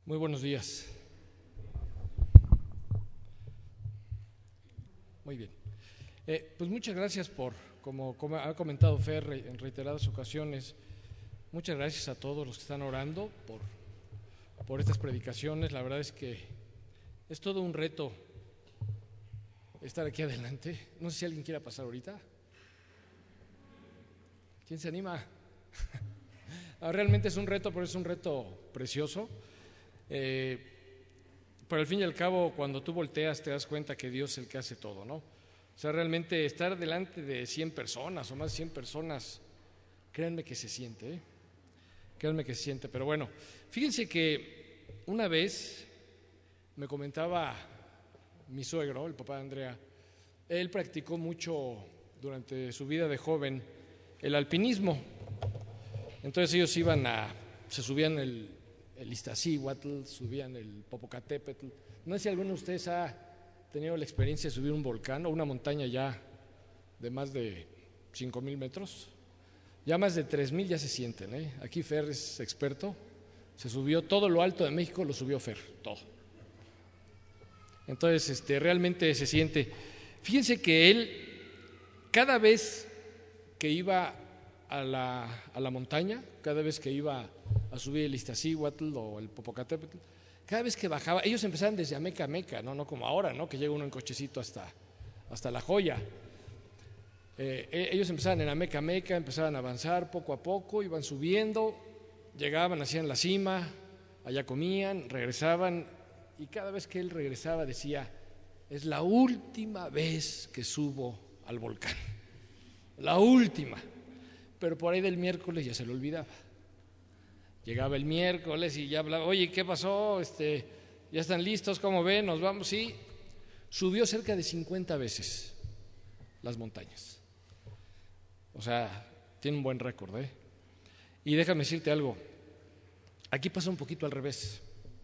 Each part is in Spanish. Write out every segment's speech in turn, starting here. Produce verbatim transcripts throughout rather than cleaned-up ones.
Muy buenos días. Muy bien. Eh, pues muchas gracias por, como, como ha comentado Fer en reiteradas ocasiones, muchas gracias a todos los que están orando por, por estas predicaciones. La verdad es que es todo un reto estar aquí adelante. No sé si alguien quiera pasar ahorita. ¿Quién se anima? Realmente es un reto, pero es un reto precioso. Eh, pero al fin y al cabo, cuando tú volteas te das cuenta que Dios es el que hace todo, ¿no? O sea, realmente estar delante de cien personas o más de cien personas, créanme que se siente, ¿eh? Créanme que se siente. Pero bueno, fíjense que una vez me comentaba mi suegro, el papá de Andrea, él practicó mucho durante su vida de joven el alpinismo. Entonces ellos iban a, se subían el, el Iztaccíhuatl, subían el Popocatépetl. No sé si alguno de ustedes ha tenido la experiencia de subir un volcán o una montaña ya de más de cinco mil metros. Ya más de tres mil ya se sienten, ¿eh? Aquí Fer es experto, se subió todo lo alto de México, lo subió Fer, todo. Entonces, este, realmente se siente. Fíjense que él, cada vez que iba a la, a la montaña, cada vez que iba a subir el Iztaccíhuatl o el Popocatépetl, cada vez que bajaba, ellos empezaban desde Ameca a Meca, no, no como ahora, ¿no? Que llega uno en cochecito hasta, hasta La Joya. Eh, ellos empezaban en Ameca a Meca, empezaban a avanzar poco a poco, iban subiendo, llegaban, hacían la cima, allá comían, regresaban, y cada vez que él regresaba decía: es la última vez que subo al volcán, la última. Pero por ahí del miércoles ya se lo olvidaba. Llegaba el miércoles y ya hablaba: oye, ¿qué pasó? Este, ¿ya están listos? ¿Cómo ven? ¿Nos vamos? Sí. Subió cerca de cincuenta veces las montañas. O sea, tiene un buen récord, ¿eh? Y déjame decirte algo, aquí pasa un poquito al revés.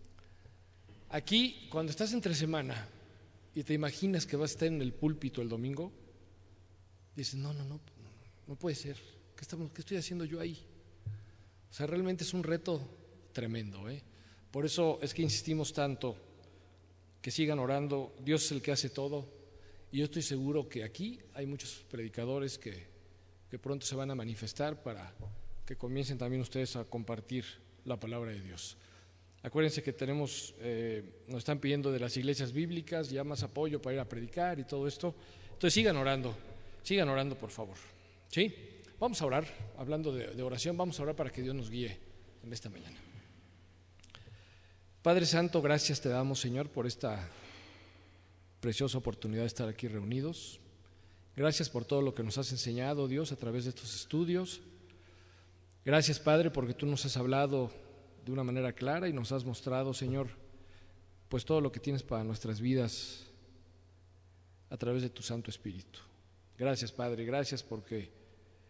Aquí, cuando estás entre semana y te imaginas que vas a estar en el púlpito el domingo, dices: no, no, no, no puede ser. ¿Qué, estamos, ¿Qué estoy haciendo yo ahí? O sea, realmente es un reto tremendo, ¿eh? Por eso es que insistimos tanto que sigan orando. Dios es el que hace todo, y yo estoy seguro que aquí hay muchos predicadores que, que pronto se van a manifestar para que comiencen también ustedes a compartir la palabra de Dios. Acuérdense que tenemos, eh, nos están pidiendo de las iglesias bíblicas ya más apoyo para ir a predicar y todo esto. Entonces sigan orando, sigan orando por favor, ¿sí? Vamos a orar, hablando de, de oración, vamos a orar para que Dios nos guíe en esta mañana. Padre Santo, gracias te damos, Señor, por esta preciosa oportunidad de estar aquí reunidos. Gracias por todo lo que nos has enseñado, Dios, a través de estos estudios. Gracias, Padre, porque tú nos has hablado de una manera clara y nos has mostrado, Señor, pues todo lo que tienes para nuestras vidas a través de tu Santo Espíritu. Gracias, Padre, gracias porque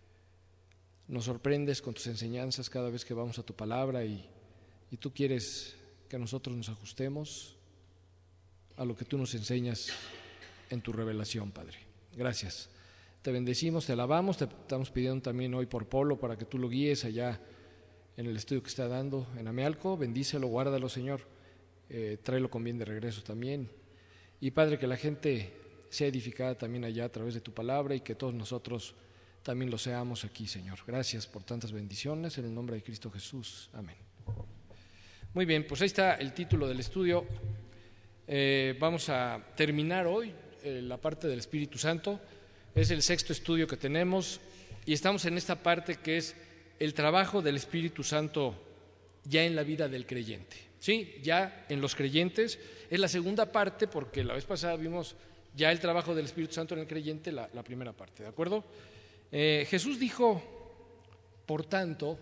nos sorprendes con tus enseñanzas cada vez que vamos a tu palabra y, y tú quieres que nosotros nos ajustemos a lo que tú nos enseñas en tu revelación, Padre. Gracias. Te bendecimos, te alabamos, te estamos pidiendo también hoy por Polo para que tú lo guíes allá en el estudio que está dando en Amealco. Bendícelo, guárdalo, Señor, eh, tráelo con bien de regreso también. Y Padre, que la gente sea edificada también allá a través de tu palabra y que todos nosotros también lo seamos aquí, Señor. Gracias por tantas bendiciones, en el nombre de Cristo Jesús. Amén. Muy bien, pues ahí está el título del estudio. Eh, vamos a terminar hoy eh, la parte del Espíritu Santo. Es el sexto estudio que tenemos y estamos en esta parte que es el trabajo del Espíritu Santo ya en la vida del creyente. Sí, ya en los creyentes. Es la segunda parte porque la vez pasada vimos ya el trabajo del Espíritu Santo en el creyente, la, la primera parte, ¿de acuerdo? Eh, Jesús dijo: por tanto,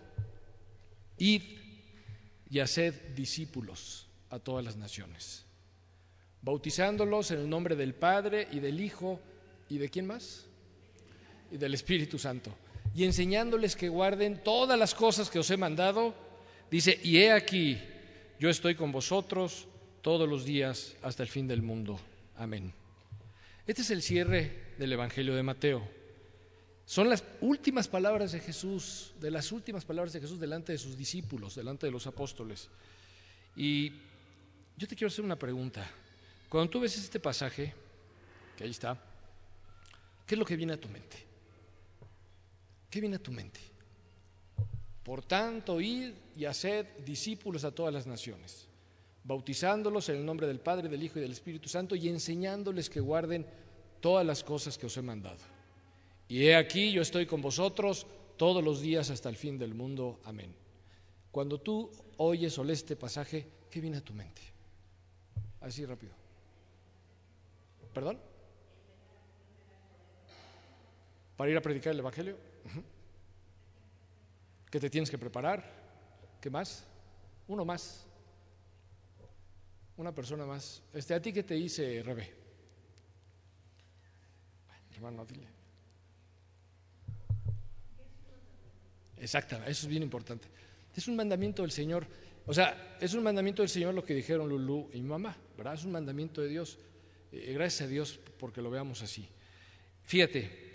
id y haced discípulos a todas las naciones, bautizándolos en el nombre del Padre y del Hijo y de ¿quién más? Y del Espíritu Santo, y enseñándoles que guarden todas las cosas que os he mandado. Dice: y he aquí, yo estoy con vosotros todos los días hasta el fin del mundo. Amén. Este es el cierre del Evangelio de Mateo. Son las últimas palabras de Jesús, de las últimas palabras de Jesús delante de sus discípulos, delante de los apóstoles. Y yo te quiero hacer una pregunta. Cuando tú ves este pasaje, que ahí está, ¿qué es lo que viene a tu mente? ¿Qué viene a tu mente? Por tanto, id y haced discípulos a todas las naciones, bautizándolos en el nombre del Padre, del Hijo y del Espíritu Santo, y enseñándoles que guarden todas las cosas que os he mandado. Y he aquí, yo estoy con vosotros todos los días hasta el fin del mundo. Amén. Cuando tú oyes o lees este pasaje, ¿qué viene a tu mente? Así rápido. ¿Perdón? ¿Para ir a predicar el Evangelio? Uh-huh. ¿Que te tienes que preparar? ¿Qué más? Uno más. Una persona más. Este, ¿a ti qué te dice, Rebe? Hermano, dile. Exactamente, eso es bien importante. Es un mandamiento del Señor. O sea, es un mandamiento del Señor lo que dijeron Lulú y mi mamá, ¿verdad? Es un mandamiento de Dios. Eh, gracias a Dios porque lo veamos así. Fíjate,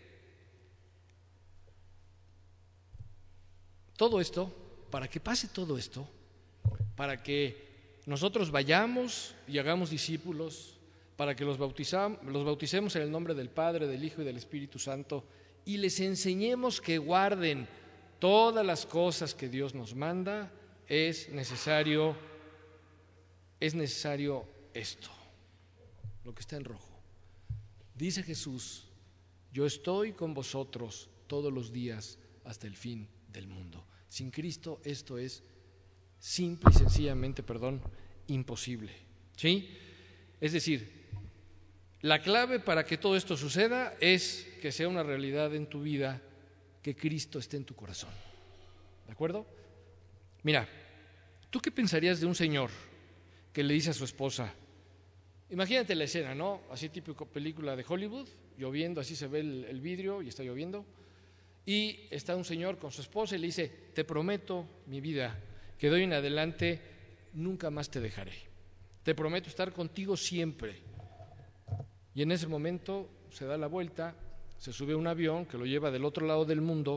todo esto, para que pase todo esto, para que nosotros vayamos y hagamos discípulos, para que los, bautizam, los bauticemos en el nombre del Padre, del Hijo y del Espíritu Santo, y les enseñemos que guarden todas las cosas que Dios nos manda, es necesario, es necesario esto, lo que está en rojo. Dice Jesús, yo estoy con vosotros todos los días hasta el fin del mundo. Sin Cristo esto es simple y sencillamente, perdón, imposible. ¿Sí? Es decir, la clave para que todo esto suceda es que sea una realidad en tu vida, que Cristo esté en tu corazón. ¿De acuerdo? Mira, ¿tú qué pensarías de un señor que le dice a su esposa? Imagínate la escena, ¿no? Así típico película de Hollywood, lloviendo, así se ve el, el vidrio y está lloviendo. Y está un señor con su esposa y le dice, te prometo, mi vida, que de hoy en adelante nunca más te dejaré. Te prometo estar contigo siempre. Y en ese momento se da la vuelta, se sube a un avión que lo lleva del otro lado del mundo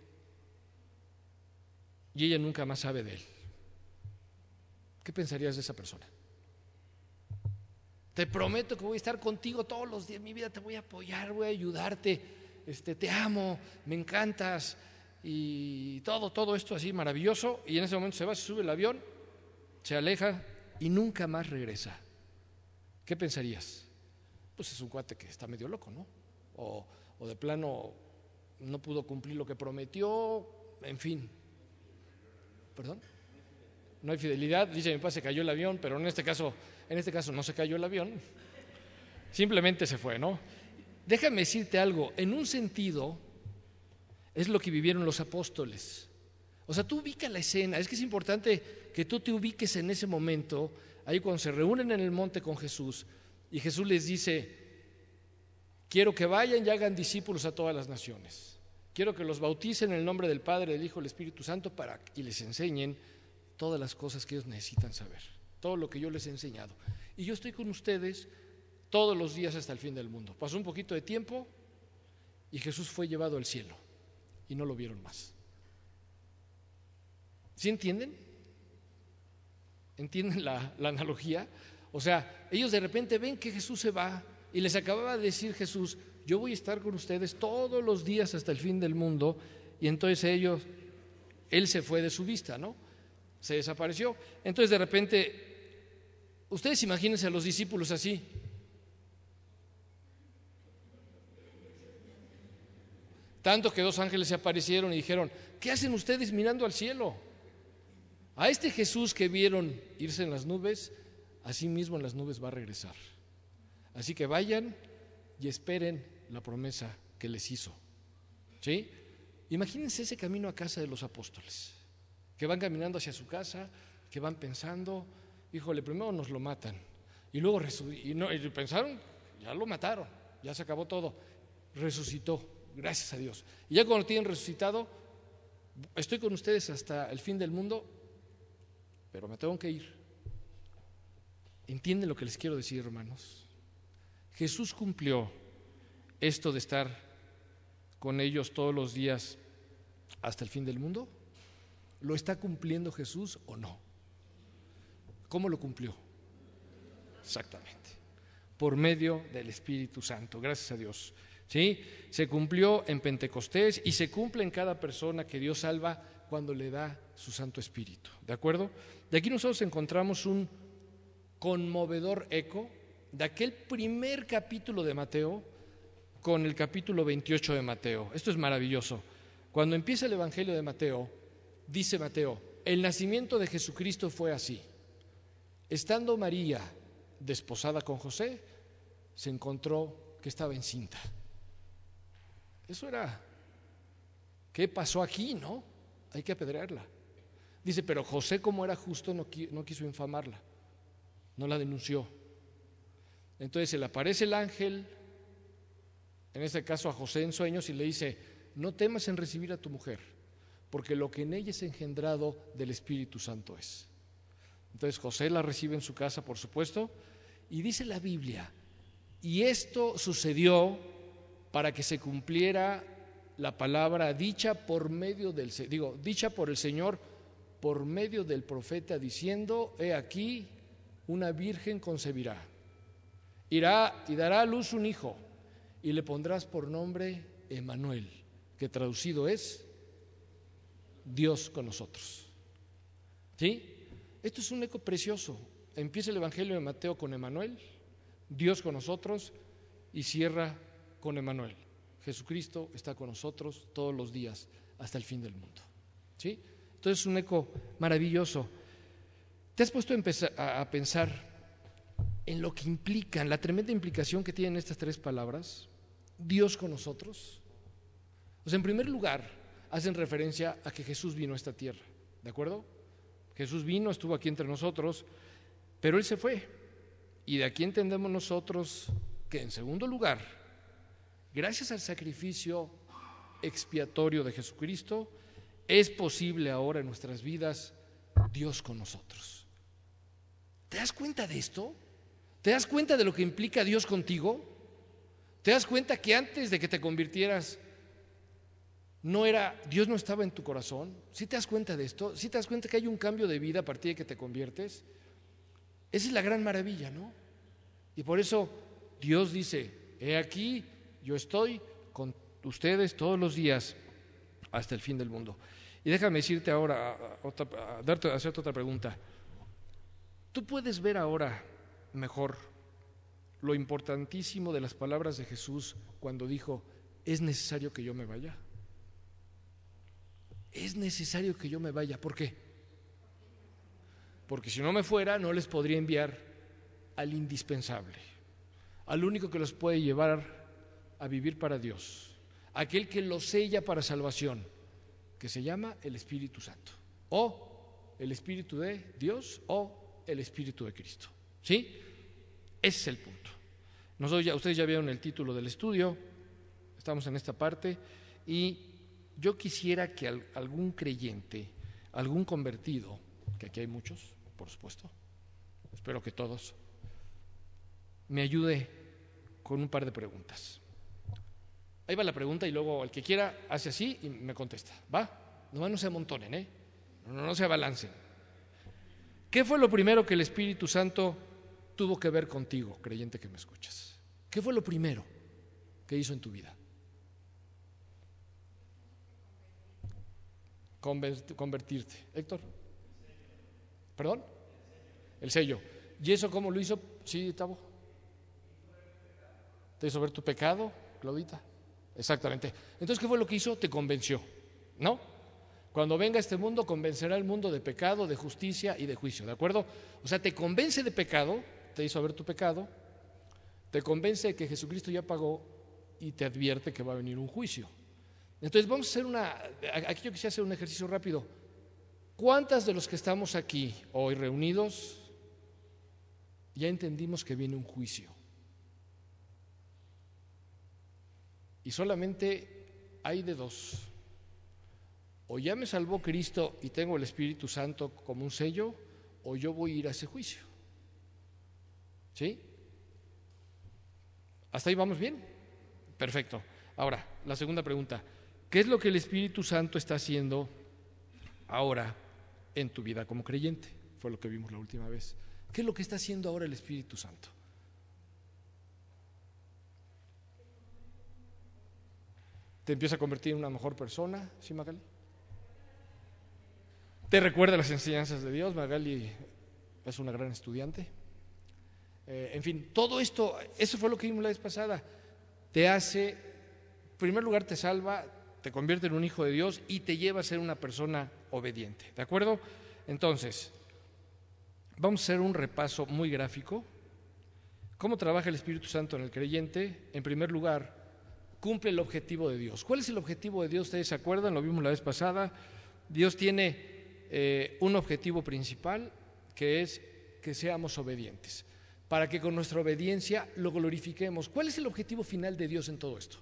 y ella nunca más sabe de él. ¿Qué pensarías de esa persona? Te prometo que voy a estar contigo todos los días, mi vida, te voy a apoyar, voy a ayudarte, este, te amo, me encantas y todo, todo esto así maravilloso, y en ese momento se va, se sube el avión, se aleja y nunca más regresa. ¿Qué pensarías? Pues es un cuate que está medio loco, ¿no? O, o de plano no pudo cumplir lo que prometió, en fin. ¿Perdón? No hay fidelidad, dice mi papá, se cayó el avión, pero en este caso, en este caso no se cayó el avión, simplemente se fue, ¿no? Déjame decirte algo, en un sentido es lo que vivieron los apóstoles. O sea, tú ubica la escena, es que es importante que tú te ubiques en ese momento, ahí cuando se reúnen en el monte con Jesús, y Jesús les dice, quiero que vayan y hagan discípulos a todas las naciones, quiero que los bauticen en el nombre del Padre, del Hijo y del Espíritu Santo para, y les enseñen todas las cosas que ellos necesitan saber, todo lo que yo les he enseñado. Y yo estoy con ustedes todos los días hasta el fin del mundo. Pasó un poquito de tiempo y Jesús fue llevado al cielo y no lo vieron más. ¿Sí entienden? ¿Entienden la, la analogía? O sea, ellos de repente ven que Jesús se va y les acababa de decir Jesús, yo voy a estar con ustedes todos los días hasta el fin del mundo, y entonces ellos, él se fue de su vista, ¿no? Se desapareció. Entonces de repente, ustedes imagínense a los discípulos así. Tanto que dos ángeles se aparecieron y dijeron, ¿qué hacen ustedes mirando al cielo? A este Jesús que vieron irse en las nubes, así mismo en las nubes va a regresar. Así que vayan y esperen la promesa que les hizo. ¿Sí? Imagínense ese camino a casa de los apóstoles, que van caminando hacia su casa, que van pensando, híjole, primero nos lo matan, y luego y no, y pensaron, ya lo mataron, ya se acabó todo, resucitó, gracias a Dios. Y ya cuando lo tienen resucitado, estoy con ustedes hasta el fin del mundo, pero me tengo que ir. ¿Entienden lo que les quiero decir, hermanos? Jesús cumplió esto de estar con ellos todos los días hasta el fin del mundo. ¿Lo está cumpliendo Jesús o no? ¿Cómo lo cumplió? Exactamente, por medio del Espíritu Santo, gracias a Dios. ¿Sí? Se cumplió en Pentecostés y se cumple en cada persona que Dios salva cuando le da su Santo Espíritu, ¿de acuerdo? De aquí nosotros encontramos un conmovedor eco de aquel primer capítulo de Mateo con el capítulo veintiocho de Mateo. Esto es maravilloso. Cuando empieza el Evangelio de Mateo, dice Mateo, el nacimiento de Jesucristo fue así. Estando María desposada con José, se encontró que estaba encinta. Eso era, ¿qué pasó aquí, no? Hay que apedrearla. Dice, pero José, como era justo, no, no quiso infamarla, no la denunció. Entonces se le aparece el ángel, en este caso a José en sueños, y le dice, no temas en recibir a tu mujer, porque lo que en ella es engendrado del Espíritu Santo es. Entonces José la recibe en su casa, por supuesto, y dice la Biblia, y esto sucedió para que se cumpliera la palabra dicha por medio del, digo, dicha por el Señor por medio del profeta, diciendo, he aquí, una virgen concebirá, irá y dará a luz un hijo, y le pondrás por nombre Emmanuel, que traducido es Dios con nosotros. ¿Sí? Esto es un eco precioso. Empieza el Evangelio de Mateo con Emmanuel, Dios con nosotros, y cierra con Emmanuel. Jesucristo está con nosotros todos los días hasta el fin del mundo. ¿Sí? Entonces es un eco maravilloso. ¿Te has puesto a, empezar, a, a pensar en lo que implican, la tremenda implicación que tienen estas tres palabras? Dios con nosotros. O sea, en primer lugar, hacen referencia a que Jesús vino a esta tierra, ¿de acuerdo? Jesús vino, estuvo aquí entre nosotros, pero Él se fue. Y de aquí entendemos nosotros que, en segundo lugar, gracias al sacrificio expiatorio de Jesucristo, es posible ahora en nuestras vidas Dios con nosotros. ¿Te das cuenta de esto? ¿Te das cuenta de lo que implica Dios contigo? ¿Te das cuenta que antes de que te convirtieras, no era, Dios no estaba en tu corazón? ¿Sí te das cuenta de esto? ¿Sí te das cuenta que hay un cambio de vida a partir de que te conviertes? Esa es la gran maravilla, ¿no? Y por eso Dios dice, he aquí, yo estoy con ustedes todos los días hasta el fin del mundo. Y déjame decirte ahora, a, otra, a darte, a hacerte otra pregunta. ¿Tú puedes ver ahora mejor lo importantísimo de las palabras de Jesús cuando dijo, es necesario que yo me vaya? Es necesario que yo me vaya. ¿Por qué? Porque si no me fuera, no les podría enviar al indispensable, al único que los puede llevar a vivir para Dios, aquel que los sella para salvación, que se llama el Espíritu Santo, o el Espíritu de Dios, o el Espíritu de Cristo. ¿Sí? Ese es el punto. Nosotros ya, ustedes ya vieron el título del estudio, estamos en esta parte, y yo quisiera que al, algún creyente, algún convertido, que aquí hay muchos, por supuesto, espero que todos, me ayude con un par de preguntas. Ahí va la pregunta y luego el que quiera hace así y me contesta. ¿Va? Nomás no se amontonen, ¿eh? No, no se abalancen. ¿Qué fue lo primero que el Espíritu Santo tuvo que ver contigo, creyente que me escuchas? ¿Qué fue lo primero que hizo en tu vida? Convertirte. Héctor. ¿Perdón? El sello. ¿Y eso cómo lo hizo? Sí, Tavo. ¿Te hizo ver tu pecado, Claudita? Exactamente. Entonces, ¿qué fue lo que hizo? Te convenció, ¿no? Cuando venga a este mundo, convencerá al mundo de pecado, de justicia y de juicio, ¿de acuerdo? O sea, te convence de pecado, te hizo ver tu pecado, te convence de que Jesucristo ya pagó y te advierte que va a venir un juicio. Entonces, vamos a hacer una, aquí yo quisiera hacer un ejercicio rápido. ¿Cuántas de los que estamos aquí hoy reunidos ya entendimos que viene un juicio? Y solamente hay de dos. O ya me salvó Cristo y tengo el Espíritu Santo como un sello, o yo voy a ir a ese juicio. ¿Sí? ¿Hasta ahí vamos bien? Perfecto. Ahora, la segunda pregunta. ¿Qué es lo que el Espíritu Santo está haciendo ahora en tu vida como creyente? fue lo que vimos la última vez. ¿Qué es lo que está haciendo ahora el Espíritu Santo? ¿Te empieza a convertir en una mejor persona? ¿Sí, Magali? ¿Te recuerda las enseñanzas de Dios? Magali es una gran estudiante. Eh, en fin, todo esto, eso fue lo que vimos la vez pasada. Te hace, en primer lugar te salva, te convierte en un hijo de Dios y te lleva a ser una persona obediente. ¿De acuerdo? Entonces, vamos a hacer un repaso muy gráfico. ¿Cómo trabaja el Espíritu Santo en el creyente? En primer lugar, cumple el objetivo de Dios. ¿Cuál es el objetivo de Dios? ¿Ustedes se acuerdan? Lo vimos la vez pasada. Dios tiene eh, un objetivo principal, que es que seamos obedientes, para que con nuestra obediencia lo glorifiquemos. ¿Cuál es el objetivo final de Dios en todo esto?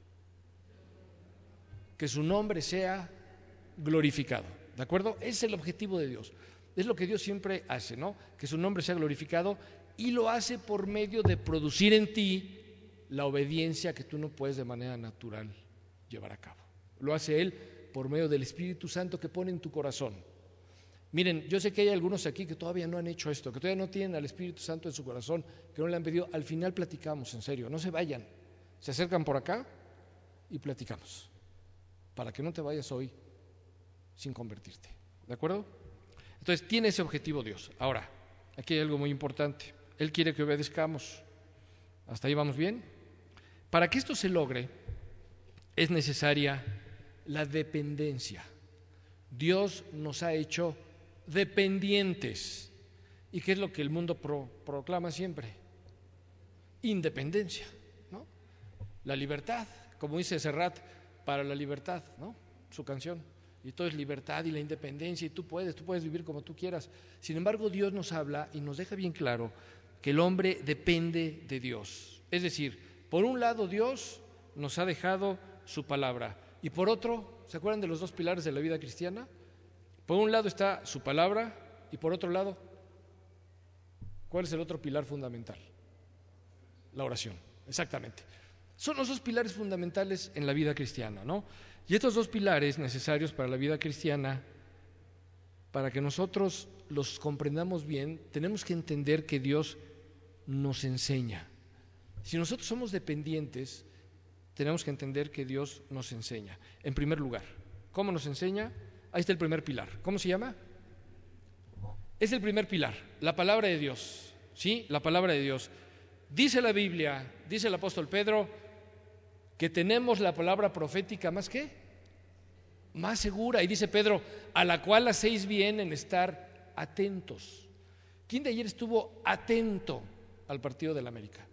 Que su nombre sea glorificado, ¿de acuerdo? Ese es el objetivo de Dios. Es lo que Dios siempre hace, ¿no? Que su nombre sea glorificado, y lo hace por medio de producir en ti la obediencia que tú no puedes de manera natural llevar a cabo. Lo hace Él por medio del Espíritu Santo que pone en tu corazón. Miren, yo sé que hay algunos aquí que todavía no han hecho esto, que todavía no tienen al Espíritu Santo en su corazón, que no le han pedido. Al final platicamos, en serio, no se vayan, se acercan por acá y platicamos, para que no te vayas hoy sin convertirte, ¿de acuerdo? Entonces tiene ese objetivo Dios. Ahora, aquí hay algo muy importante. Él quiere que obedezcamos. ¿Hasta ahí vamos bien? Para que esto se logre, es necesaria la dependencia. Dios nos ha hecho dependientes. ¿Y qué es lo que el mundo pro, proclama siempre? Independencia, ¿no? La libertad, como dice Serrat, para la libertad, ¿no? Su canción. Y todo es libertad y la independencia, y tú puedes, tú puedes vivir como tú quieras. Sin embargo, Dios nos habla y nos deja bien claro que el hombre depende de Dios. Es decir, por un lado Dios nos ha dejado su palabra, y por otro, ¿se acuerdan de los dos pilares de la vida cristiana? Por un lado está su palabra, y por otro lado, ¿cuál es el otro pilar fundamental? La oración, exactamente. Son los dos pilares fundamentales en la vida cristiana, ¿no? Y estos dos pilares necesarios para la vida cristiana, para que nosotros los comprendamos bien, tenemos que entender que Dios nos enseña. Si nosotros somos dependientes, tenemos que entender que Dios nos enseña. En primer lugar, ¿cómo nos enseña? Ahí está el primer pilar. ¿Cómo se llama? Es el primer pilar, la palabra de Dios. ¿Sí? La palabra de Dios. Dice la Biblia, dice el apóstol Pedro, que tenemos la palabra profética más ¿qué? Más segura. Y dice Pedro, a la cual hacéis bien en estar atentos. ¿Quién de ayer estuvo atento al partido del América?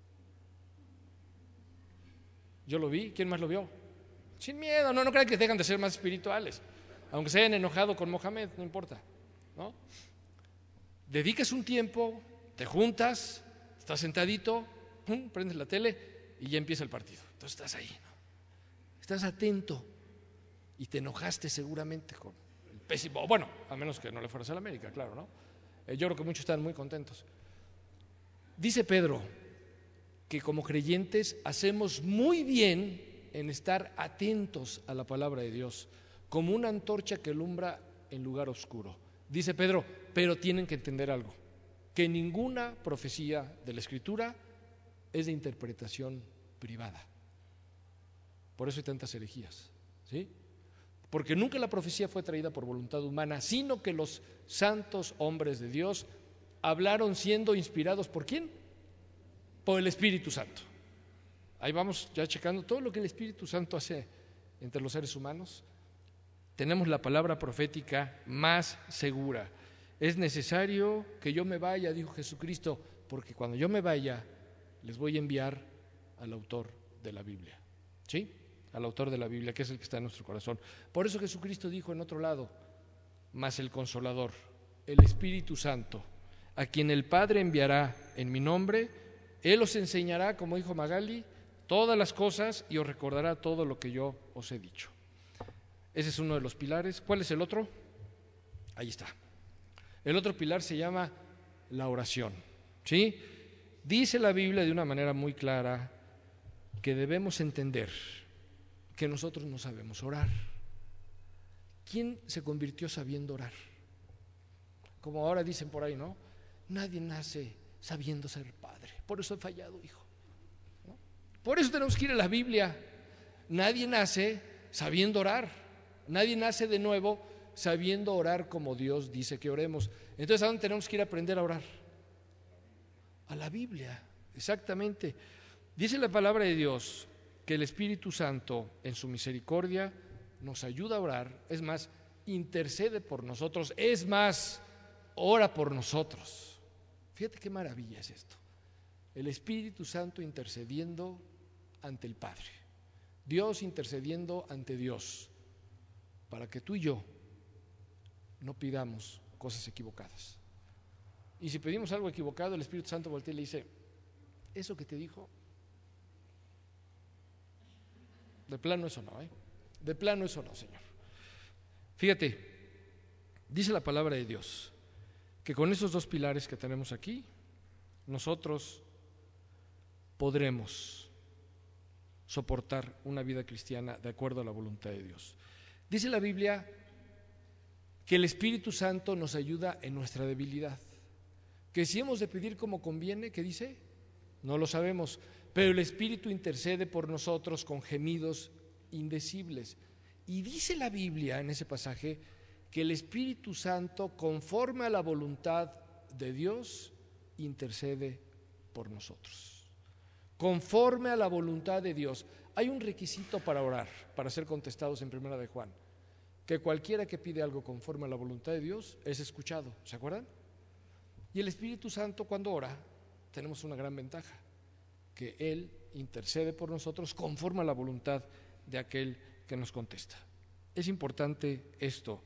Yo lo vi. ¿Quién más lo vio? Sin miedo. No, no crean que dejan de ser más espirituales, aunque se hayan enojado con Mohamed, no importa, ¿no? Dedicas un tiempo, te juntas, estás sentadito, pum, prendes la tele y ya empieza el partido. Entonces estás ahí, ¿no? Estás atento y te enojaste seguramente con el pésimo, bueno, a menos que no le fueras a la América, claro, ¿no? Eh, yo creo que muchos están muy contentos. Dice Pedro que como creyentes hacemos muy bien en estar atentos a la palabra de Dios, como una antorcha que alumbra en lugar oscuro. Dice Pedro, pero tienen que entender algo, que ninguna profecía de la Escritura es de interpretación privada. Por eso hay tantas herejías, ¿sí? Porque nunca la profecía fue traída por voluntad humana, sino que los santos hombres de Dios hablaron siendo inspirados ¿por quién? Por el Espíritu Santo. Ahí vamos ya checando todo lo que el Espíritu Santo hace entre los seres humanos. Tenemos la palabra profética más segura. Es necesario que yo me vaya, dijo Jesucristo, porque cuando yo me vaya les voy a enviar al autor de la Biblia, ¿sí? Al autor de la Biblia, que es el que está en nuestro corazón. Por eso Jesucristo dijo en otro lado, mas el Consolador, el Espíritu Santo, a quien el Padre enviará en mi nombre, Él os enseñará, como dijo Magali, todas las cosas y os recordará todo lo que yo os he dicho. Ese es uno de los pilares. ¿Cuál es el otro? Ahí está. El otro pilar se llama la oración, ¿sí? Dice la Biblia de una manera muy clara que debemos entender que nosotros no sabemos orar. ¿Quién se convirtió sabiendo orar? como ahora dicen por ahí, ¿no? Nadie nace sabiendo ser padre, por eso he fallado, hijo, ¿no? Por eso tenemos que ir a la Biblia. Nadie nace sabiendo orar, nadie nace de nuevo sabiendo orar como Dios dice que oremos. Entonces, ¿a dónde tenemos que ir a aprender a orar? A la Biblia, exactamente. Dice la palabra de Dios que el Espíritu Santo en su misericordia nos ayuda a orar, es más, intercede por nosotros, es más, ora por nosotros. Fíjate qué maravilla es esto. El Espíritu Santo intercediendo ante el Padre, Dios intercediendo ante Dios, para que tú y yo no pidamos cosas equivocadas. Y si pedimos algo equivocado, el Espíritu Santo voltea y le dice: eso que te dijo, de plano eso no, ¿eh? De plano eso no, Señor. Fíjate, dice la palabra de Dios que con esos dos pilares que tenemos aquí, nosotros podremos soportar una vida cristiana de acuerdo a la voluntad de Dios. Dice la Biblia que el Espíritu Santo nos ayuda en nuestra debilidad, que si hemos de pedir como conviene, ¿qué dice? No lo sabemos, pero el Espíritu intercede por nosotros con gemidos indecibles. Y dice la Biblia en ese pasaje que el Espíritu Santo, conforme a la voluntad de Dios, intercede por nosotros. Conforme a la voluntad de Dios. Hay un requisito para orar, para ser contestados en Primera de Juan, que cualquiera que pide algo conforme a la voluntad de Dios es escuchado. ¿Se acuerdan? Y el Espíritu Santo, cuando ora, tenemos una gran ventaja, que Él intercede por nosotros conforme a la voluntad de aquel que nos contesta. Es importante esto,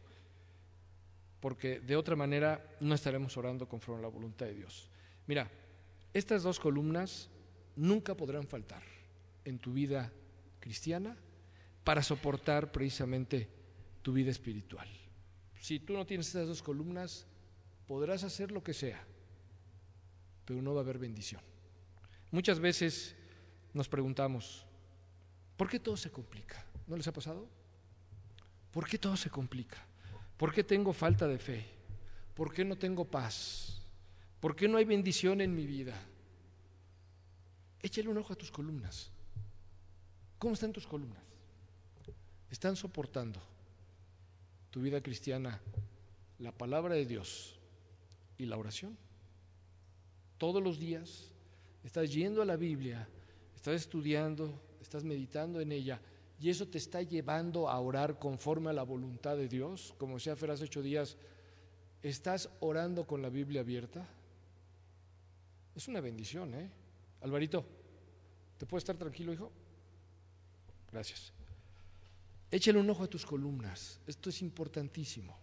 porque de otra manera no estaremos orando conforme a la voluntad de Dios. Mira, estas dos columnas nunca podrán faltar en tu vida cristiana para soportar precisamente tu vida espiritual. Si tú no tienes estas dos columnas, podrás hacer lo que sea, pero no va a haber bendición. Muchas veces nos preguntamos, ¿por qué todo se complica? ¿No les ha pasado? ¿Por qué todo se complica? ¿Por qué tengo falta de fe? ¿Por qué no tengo paz? ¿Por qué no hay bendición en mi vida? Échale un ojo a tus columnas. ¿Cómo están tus columnas? ¿Están soportando tu vida cristiana la palabra de Dios y la oración? Todos los días estás yendo a la Biblia, estás estudiando, estás meditando en ella, y eso te está llevando a orar conforme a la voluntad de Dios. Como decía Fer hace ocho días, ¿estás orando con la Biblia abierta? Es una bendición, ¿eh? Alvarito, ¿te puedes estar tranquilo, hijo? Gracias. Échale un ojo a tus columnas, esto es importantísimo.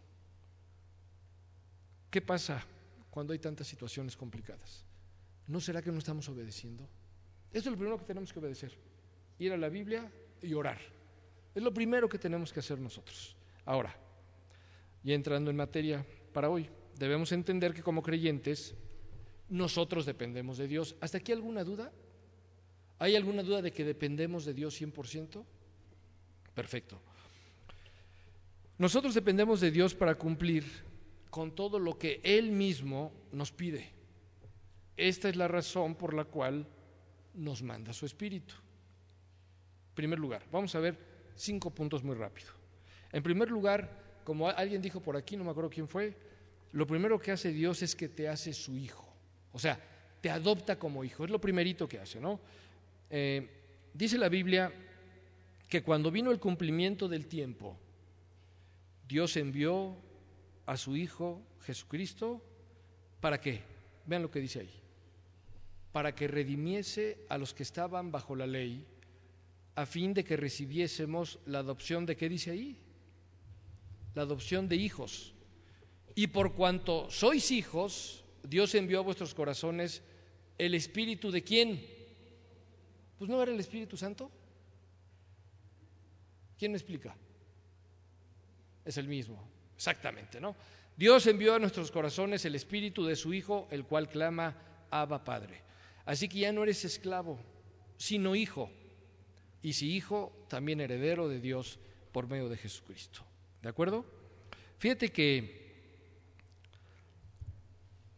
¿Qué pasa cuando hay tantas situaciones complicadas? ¿No será que no estamos obedeciendo? Esto es lo primero que tenemos que obedecer, ir a la Biblia y orar. Es lo primero que tenemos que hacer nosotros. Ahora, ya entrando en materia para hoy, debemos entender que como creyentes nosotros dependemos de Dios. ¿Hasta aquí alguna duda? ¿Hay alguna duda de que dependemos de Dios cien por ciento? Perfecto. Nosotros dependemos de Dios para cumplir con todo lo que Él mismo nos pide. Esta es la razón por la cual nos manda su Espíritu. En primer lugar, vamos a ver cinco puntos muy rápido. En primer lugar, como alguien dijo por aquí, no me acuerdo quién fue, lo primero que hace Dios es que te hace su hijo. O sea, te adopta como hijo, es lo primerito que hace, ¿no? Eh, dice la Biblia que cuando vino el cumplimiento del tiempo, Dios envió a su Hijo Jesucristo, ¿para qué? Vean lo que dice ahí. Para que redimiese a los que estaban bajo la ley, a fin de que recibiésemos la adopción de, ¿qué dice ahí? La adopción de hijos. Y por cuanto sois hijos, Dios envió a vuestros corazones el Espíritu ¿de quién? Pues ¿no era el Espíritu Santo? ¿Quién me explica? Es el mismo, exactamente, ¿no? Dios envió a nuestros corazones el Espíritu de su Hijo, el cual clama, Abba, Padre. Así que ya no eres esclavo, sino hijo. Y si hijo, también heredero de Dios por medio de Jesucristo. ¿De acuerdo? Fíjate que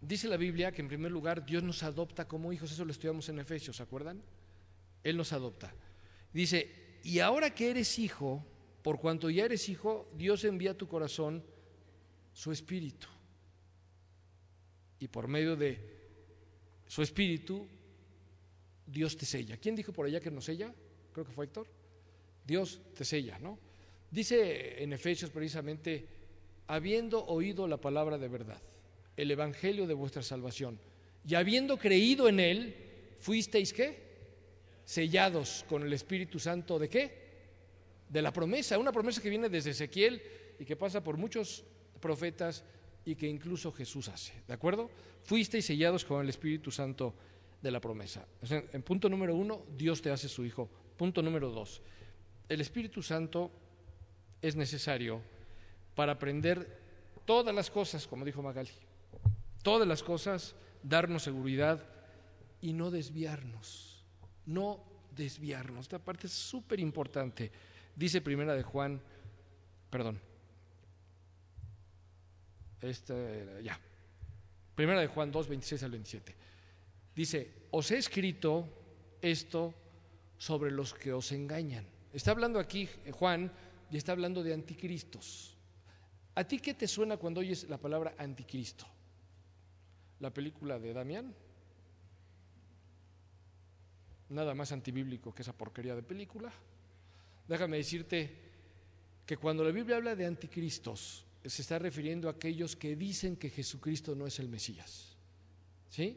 Dice la Biblia que en primer lugar Dios nos adopta como hijos, eso lo estudiamos en Efesios, ¿se acuerdan? Él nos adopta. Dice, y ahora que eres hijo, por cuanto ya eres hijo, Dios envía a tu corazón su espíritu. Y por medio de su espíritu, Dios te sella. ¿Quién dijo por allá que nos sella? Creo que fue Héctor. Dios te sella, ¿no? Dice en Efesios precisamente, habiendo oído la palabra de verdad, el evangelio de vuestra salvación, y habiendo creído en él, fuisteis ¿qué? Sellados con el Espíritu Santo ¿de qué? De la promesa, una promesa que viene desde Ezequiel y que pasa por muchos profetas y que incluso Jesús hace, ¿de acuerdo? Fuisteis sellados con el Espíritu Santo de la promesa. O sea, en punto número uno, Dios te hace su hijo. Punto número dos, el Espíritu Santo es necesario para aprender todas las cosas, como dijo Magali, todas las cosas, darnos seguridad y no desviarnos, no desviarnos. Esta parte es súper importante. Dice primera de Juan, perdón, este, ya, primera de Juan dos, veintiséis al veintisiete. Dice, os he escrito esto sobre los que os engañan. Está hablando aquí Juan y está hablando de anticristos. ¿A ti qué te suena cuando oyes la palabra anticristo? ¿La película de Damián? Nada más antibíblico que esa porquería de película. Déjame decirte que cuando la Biblia habla de anticristos, se está refiriendo a aquellos que dicen que Jesucristo no es el Mesías. ¿Sí?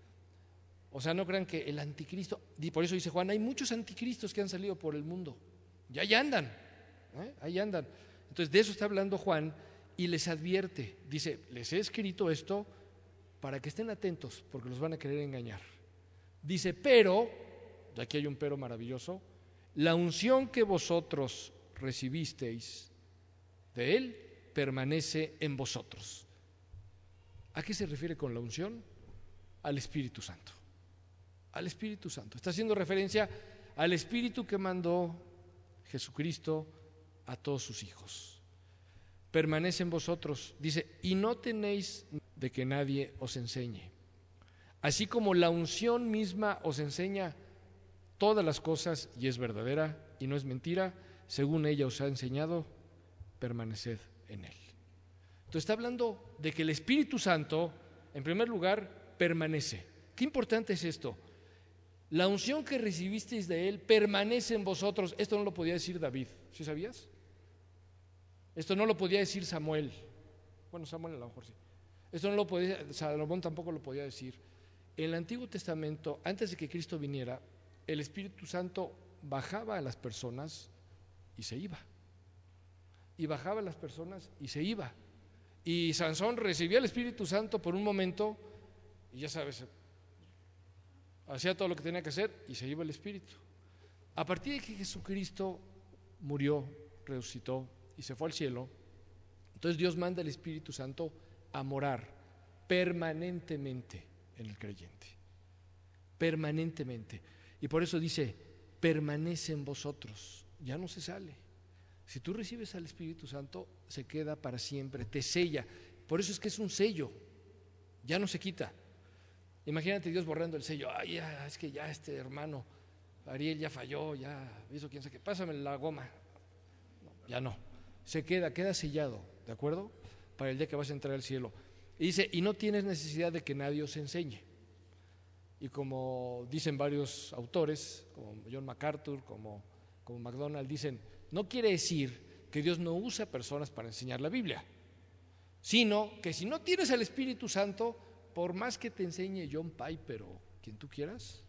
O sea, no crean que el anticristo, y por eso dice Juan, hay muchos anticristos que han salido por el mundo, y ahí andan, ¿eh? ahí andan. Entonces de eso está hablando Juan y les advierte, dice, les he escrito esto para que estén atentos, porque los van a querer engañar. Dice, pero, y aquí hay un pero maravilloso, la unción que vosotros recibisteis de él permanece en vosotros. ¿A qué se refiere con la unción? Al Espíritu Santo. Al Espíritu Santo. Está haciendo referencia al Espíritu que mandó Jesucristo a todos sus hijos. Permanece en vosotros. Dice, y no tenéis de que nadie os enseñe. Así como la unción misma os enseña todas las cosas y es verdadera y no es mentira, según ella os ha enseñado, permaneced en él. Entonces está hablando de que el Espíritu Santo, en primer lugar, permanece. Qué importante es esto. La unción que recibisteis de él permanece en vosotros. Esto no lo podía decir David, ¿sí sabías? Esto no lo podía decir Samuel. Bueno, Samuel a lo mejor sí. Esto no lo podía, Salomón tampoco lo podía decir. En el Antiguo Testamento, antes de que Cristo viniera, el Espíritu Santo bajaba a las personas y se iba. Y bajaba a las personas y se iba. Y Sansón recibía el Espíritu Santo por un momento y ya sabes, hacía todo lo que tenía que hacer y se iba el Espíritu. A partir de que Jesucristo murió, resucitó y se fue al cielo, entonces Dios manda el Espíritu Santo a morar permanentemente en el creyente. Permanentemente. Y por eso dice, permanece en vosotros, ya no se sale. Si tú recibes al Espíritu Santo, se queda para siempre, te sella. Por eso es que es un sello, ya no se quita. Imagínate Dios borrando el sello. Ay, ya, es que ya este hermano Ariel ya falló, ya hizo quién sabe qué, pásame la goma. No, ya no, se queda, queda sellado, ¿de acuerdo? Para el día que vas a entrar al cielo. Y dice, y no tienes necesidad de que nadie os enseñe. Y como dicen varios autores, como John MacArthur, como, como MacDonald, dicen, no quiere decir que Dios no usa personas para enseñar la Biblia, sino que si no tienes al Espíritu Santo, por más que te enseñe John Piper o quien tú quieras,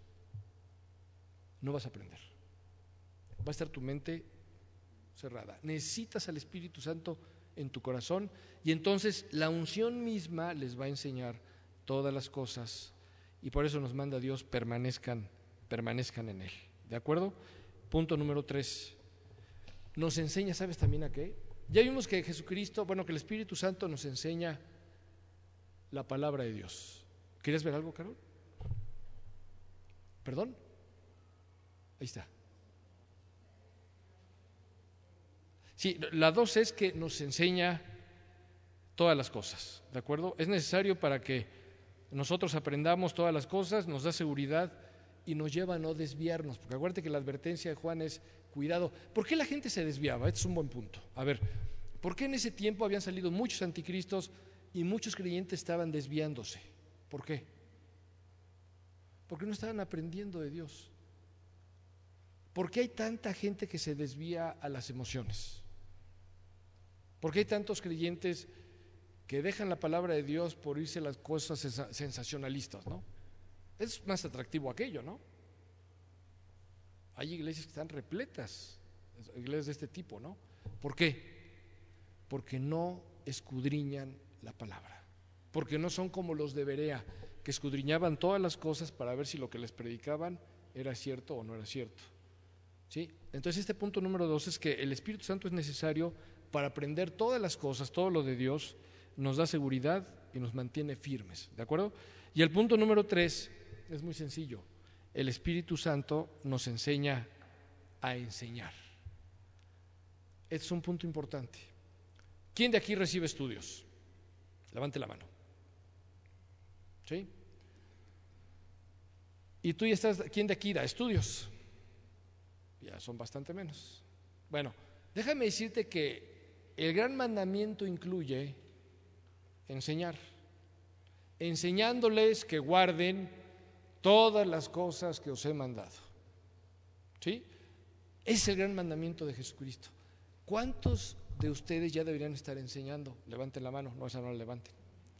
no vas a aprender. Va a estar tu mente cerrada. Necesitas al Espíritu Santo en tu corazón y entonces la unción misma les va a enseñar todas las cosas y por eso nos manda Dios permanezcan, permanezcan en Él. ¿De acuerdo? Punto número tres. Nos enseña, ¿sabes también a qué? Ya vimos que Jesucristo, bueno, que el Espíritu Santo nos enseña la palabra de Dios. ¿Quieres ver algo, Carol? ¿Perdón? Ahí está. Sí, la dos es que nos enseña todas las cosas, ¿de acuerdo? Es necesario para que nosotros aprendamos todas las cosas, nos da seguridad y nos lleva a no desviarnos. Porque acuérdate que la advertencia de Juan es cuidado. ¿Por qué la gente se desviaba? Este es un buen punto. A ver, ¿por qué en ese tiempo habían salido muchos anticristos y muchos creyentes estaban desviándose? ¿Por qué? Porque no estaban aprendiendo de Dios. ¿Por qué hay tanta gente que se desvía a las emociones? ¿Por qué hay tantos creyentes que dejan la palabra de Dios por irse a las cosas sensacionalistas, ¿no? Es más atractivo aquello, ¿no? Hay iglesias que están repletas, iglesias de este tipo, ¿no? ¿Por qué? Porque no escudriñan la palabra, porque no son como los de Berea, que escudriñaban todas las cosas para ver si lo que les predicaban era cierto o no era cierto. ¿Sí? Entonces este punto número dos es que el Espíritu Santo es necesario para aprender todas las cosas, todo lo de Dios, nos da seguridad y nos mantiene firmes, ¿de acuerdo? Y el punto número tres es muy sencillo, el Espíritu Santo nos enseña a enseñar. Este es un punto importante. ¿Quién de aquí recibe estudios? Levante la mano. ¿Sí? ¿Y tú ya estás, quién de aquí da estudios? Ya son bastante menos. Bueno, déjame decirte que el gran mandamiento incluye enseñar, enseñándoles que guarden todas las cosas que os he mandado. ¿Sí? Ese es el gran mandamiento de Jesucristo. ¿Cuántos de ustedes ya deberían estar enseñando? Levanten la mano, no, esa no la levanten.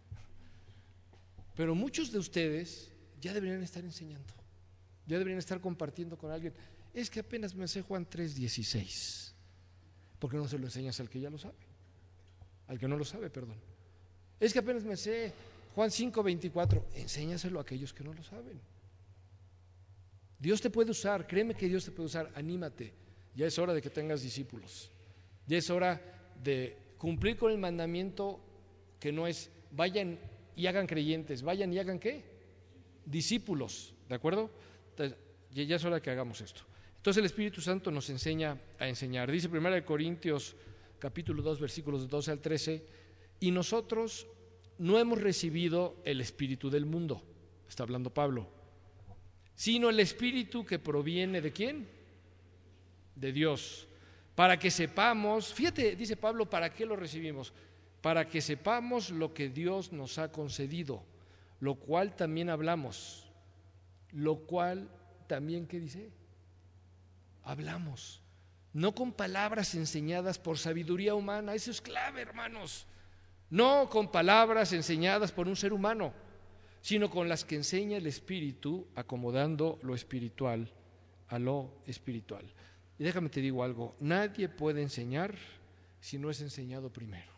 Pero muchos de ustedes ya deberían estar enseñando, ya deberían estar compartiendo con alguien. Es que apenas me sé Juan tres dieciséis. ¿Por qué no se lo enseñas al que ya lo sabe? Al que no lo sabe, perdón. Es que apenas me sé Juan cinco veinticuatro. Enséñaselo a aquellos que no lo saben. Dios te puede usar, créeme que Dios te puede usar, anímate. Ya es hora de que tengas discípulos. Ya es hora de cumplir con el mandamiento que no es vayan y hagan creyentes, vayan y hagan ¿qué? Discípulos, ¿de acuerdo? Entonces, ya es hora que hagamos esto. Entonces el Espíritu Santo nos enseña a enseñar. Dice primera de Corintios capítulo dos versículos doce al trece, y nosotros no hemos recibido el espíritu del mundo, está hablando Pablo, sino el espíritu que proviene ¿de quién? De Dios, para que sepamos, fíjate, dice Pablo, ¿para qué lo recibimos? Para que sepamos lo que Dios nos ha concedido, lo cual también hablamos, lo cual también, ¿qué dice? Hablamos, no con palabras enseñadas por sabiduría humana, eso es clave, hermanos, no con palabras enseñadas por un ser humano, sino con las que enseña el Espíritu, acomodando lo espiritual a lo espiritual. Y déjame te digo algo, nadie puede enseñar si no es enseñado primero.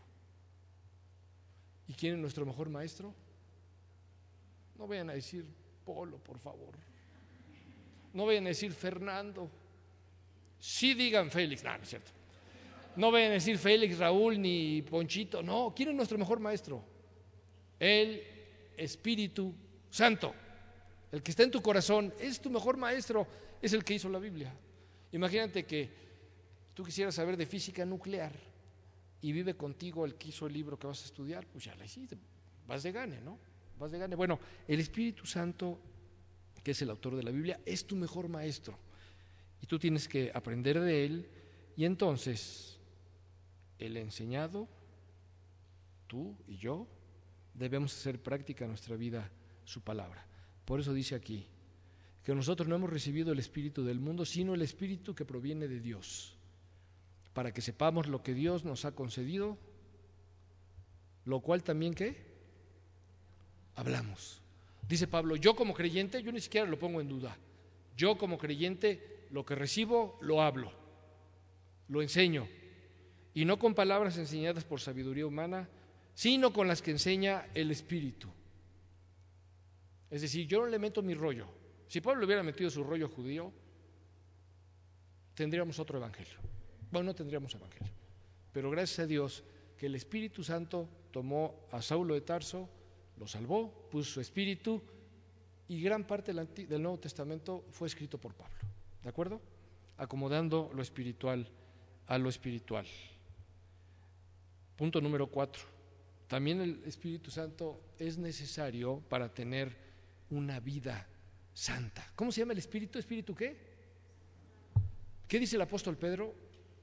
¿Y quién es nuestro mejor maestro? No vayan a decir Polo, por favor. No vayan a decir Fernando. Sí digan Félix, no, no es cierto. No vayan a decir Félix, Raúl ni Ponchito. No, ¿quién es nuestro mejor maestro? El Espíritu Santo. El que está en tu corazón es tu mejor maestro, es el que hizo la Biblia. Imagínate que tú quisieras saber de física nuclear y vive contigo el que hizo el libro que vas a estudiar, pues ya la hiciste, vas de gane, ¿no? Vas de gane. Bueno, el Espíritu Santo, que es el autor de la Biblia, es tu mejor maestro y tú tienes que aprender de él, y entonces el enseñado, tú y yo, debemos hacer práctica en nuestra vida su palabra. Por eso dice aquí que nosotros no hemos recibido el espíritu del mundo, sino el espíritu que proviene de Dios, para que sepamos lo que Dios nos ha concedido, lo cual también ¿qué? Hablamos. Dice Pablo, yo como creyente, yo ni siquiera lo pongo en duda, yo como creyente lo que recibo lo hablo, lo enseño, y no con palabras enseñadas por sabiduría humana, sino con las que enseña el Espíritu. Es decir, yo no le meto mi rollo. Si Pablo le hubiera metido su rollo judío, tendríamos otro evangelio. Bueno, no tendríamos evangelio, pero gracias a Dios que el Espíritu Santo tomó a Saulo de Tarso, lo salvó, puso su espíritu, y gran parte del Nuevo Testamento fue escrito por Pablo, ¿de acuerdo? Acomodando lo espiritual a lo espiritual. Punto número cuatro, también el Espíritu Santo es necesario para tener una vida santa. ¿Cómo se llama el Espíritu? ¿Espíritu qué? ¿Qué dice el apóstol Pedro?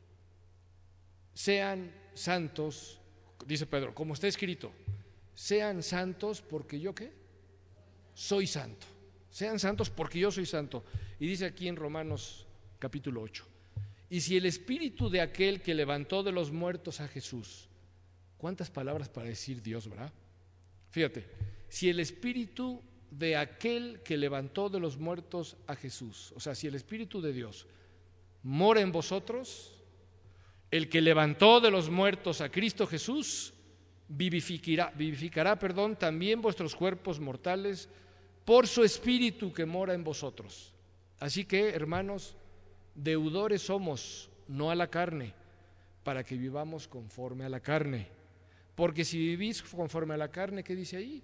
Sean santos, dice Pedro, como está escrito, sean santos porque yo qué? Soy santo. Sean santos porque yo soy santo. Y dice aquí en Romanos capítulo ocho, y si el espíritu de aquel que levantó de los muertos a Jesús, ¿cuántas palabras para decir Dios, verdad? Fíjate, si el espíritu de aquel que levantó de los muertos a Jesús, o sea, si el espíritu de Dios mora en vosotros, el que levantó de los muertos a Cristo Jesús, vivificará, vivificará, perdón, también vuestros cuerpos mortales por su espíritu que mora en vosotros. Así que, hermanos, deudores somos, no a la carne, para que vivamos conforme a la carne. Porque si vivís conforme a la carne, ¿qué dice ahí?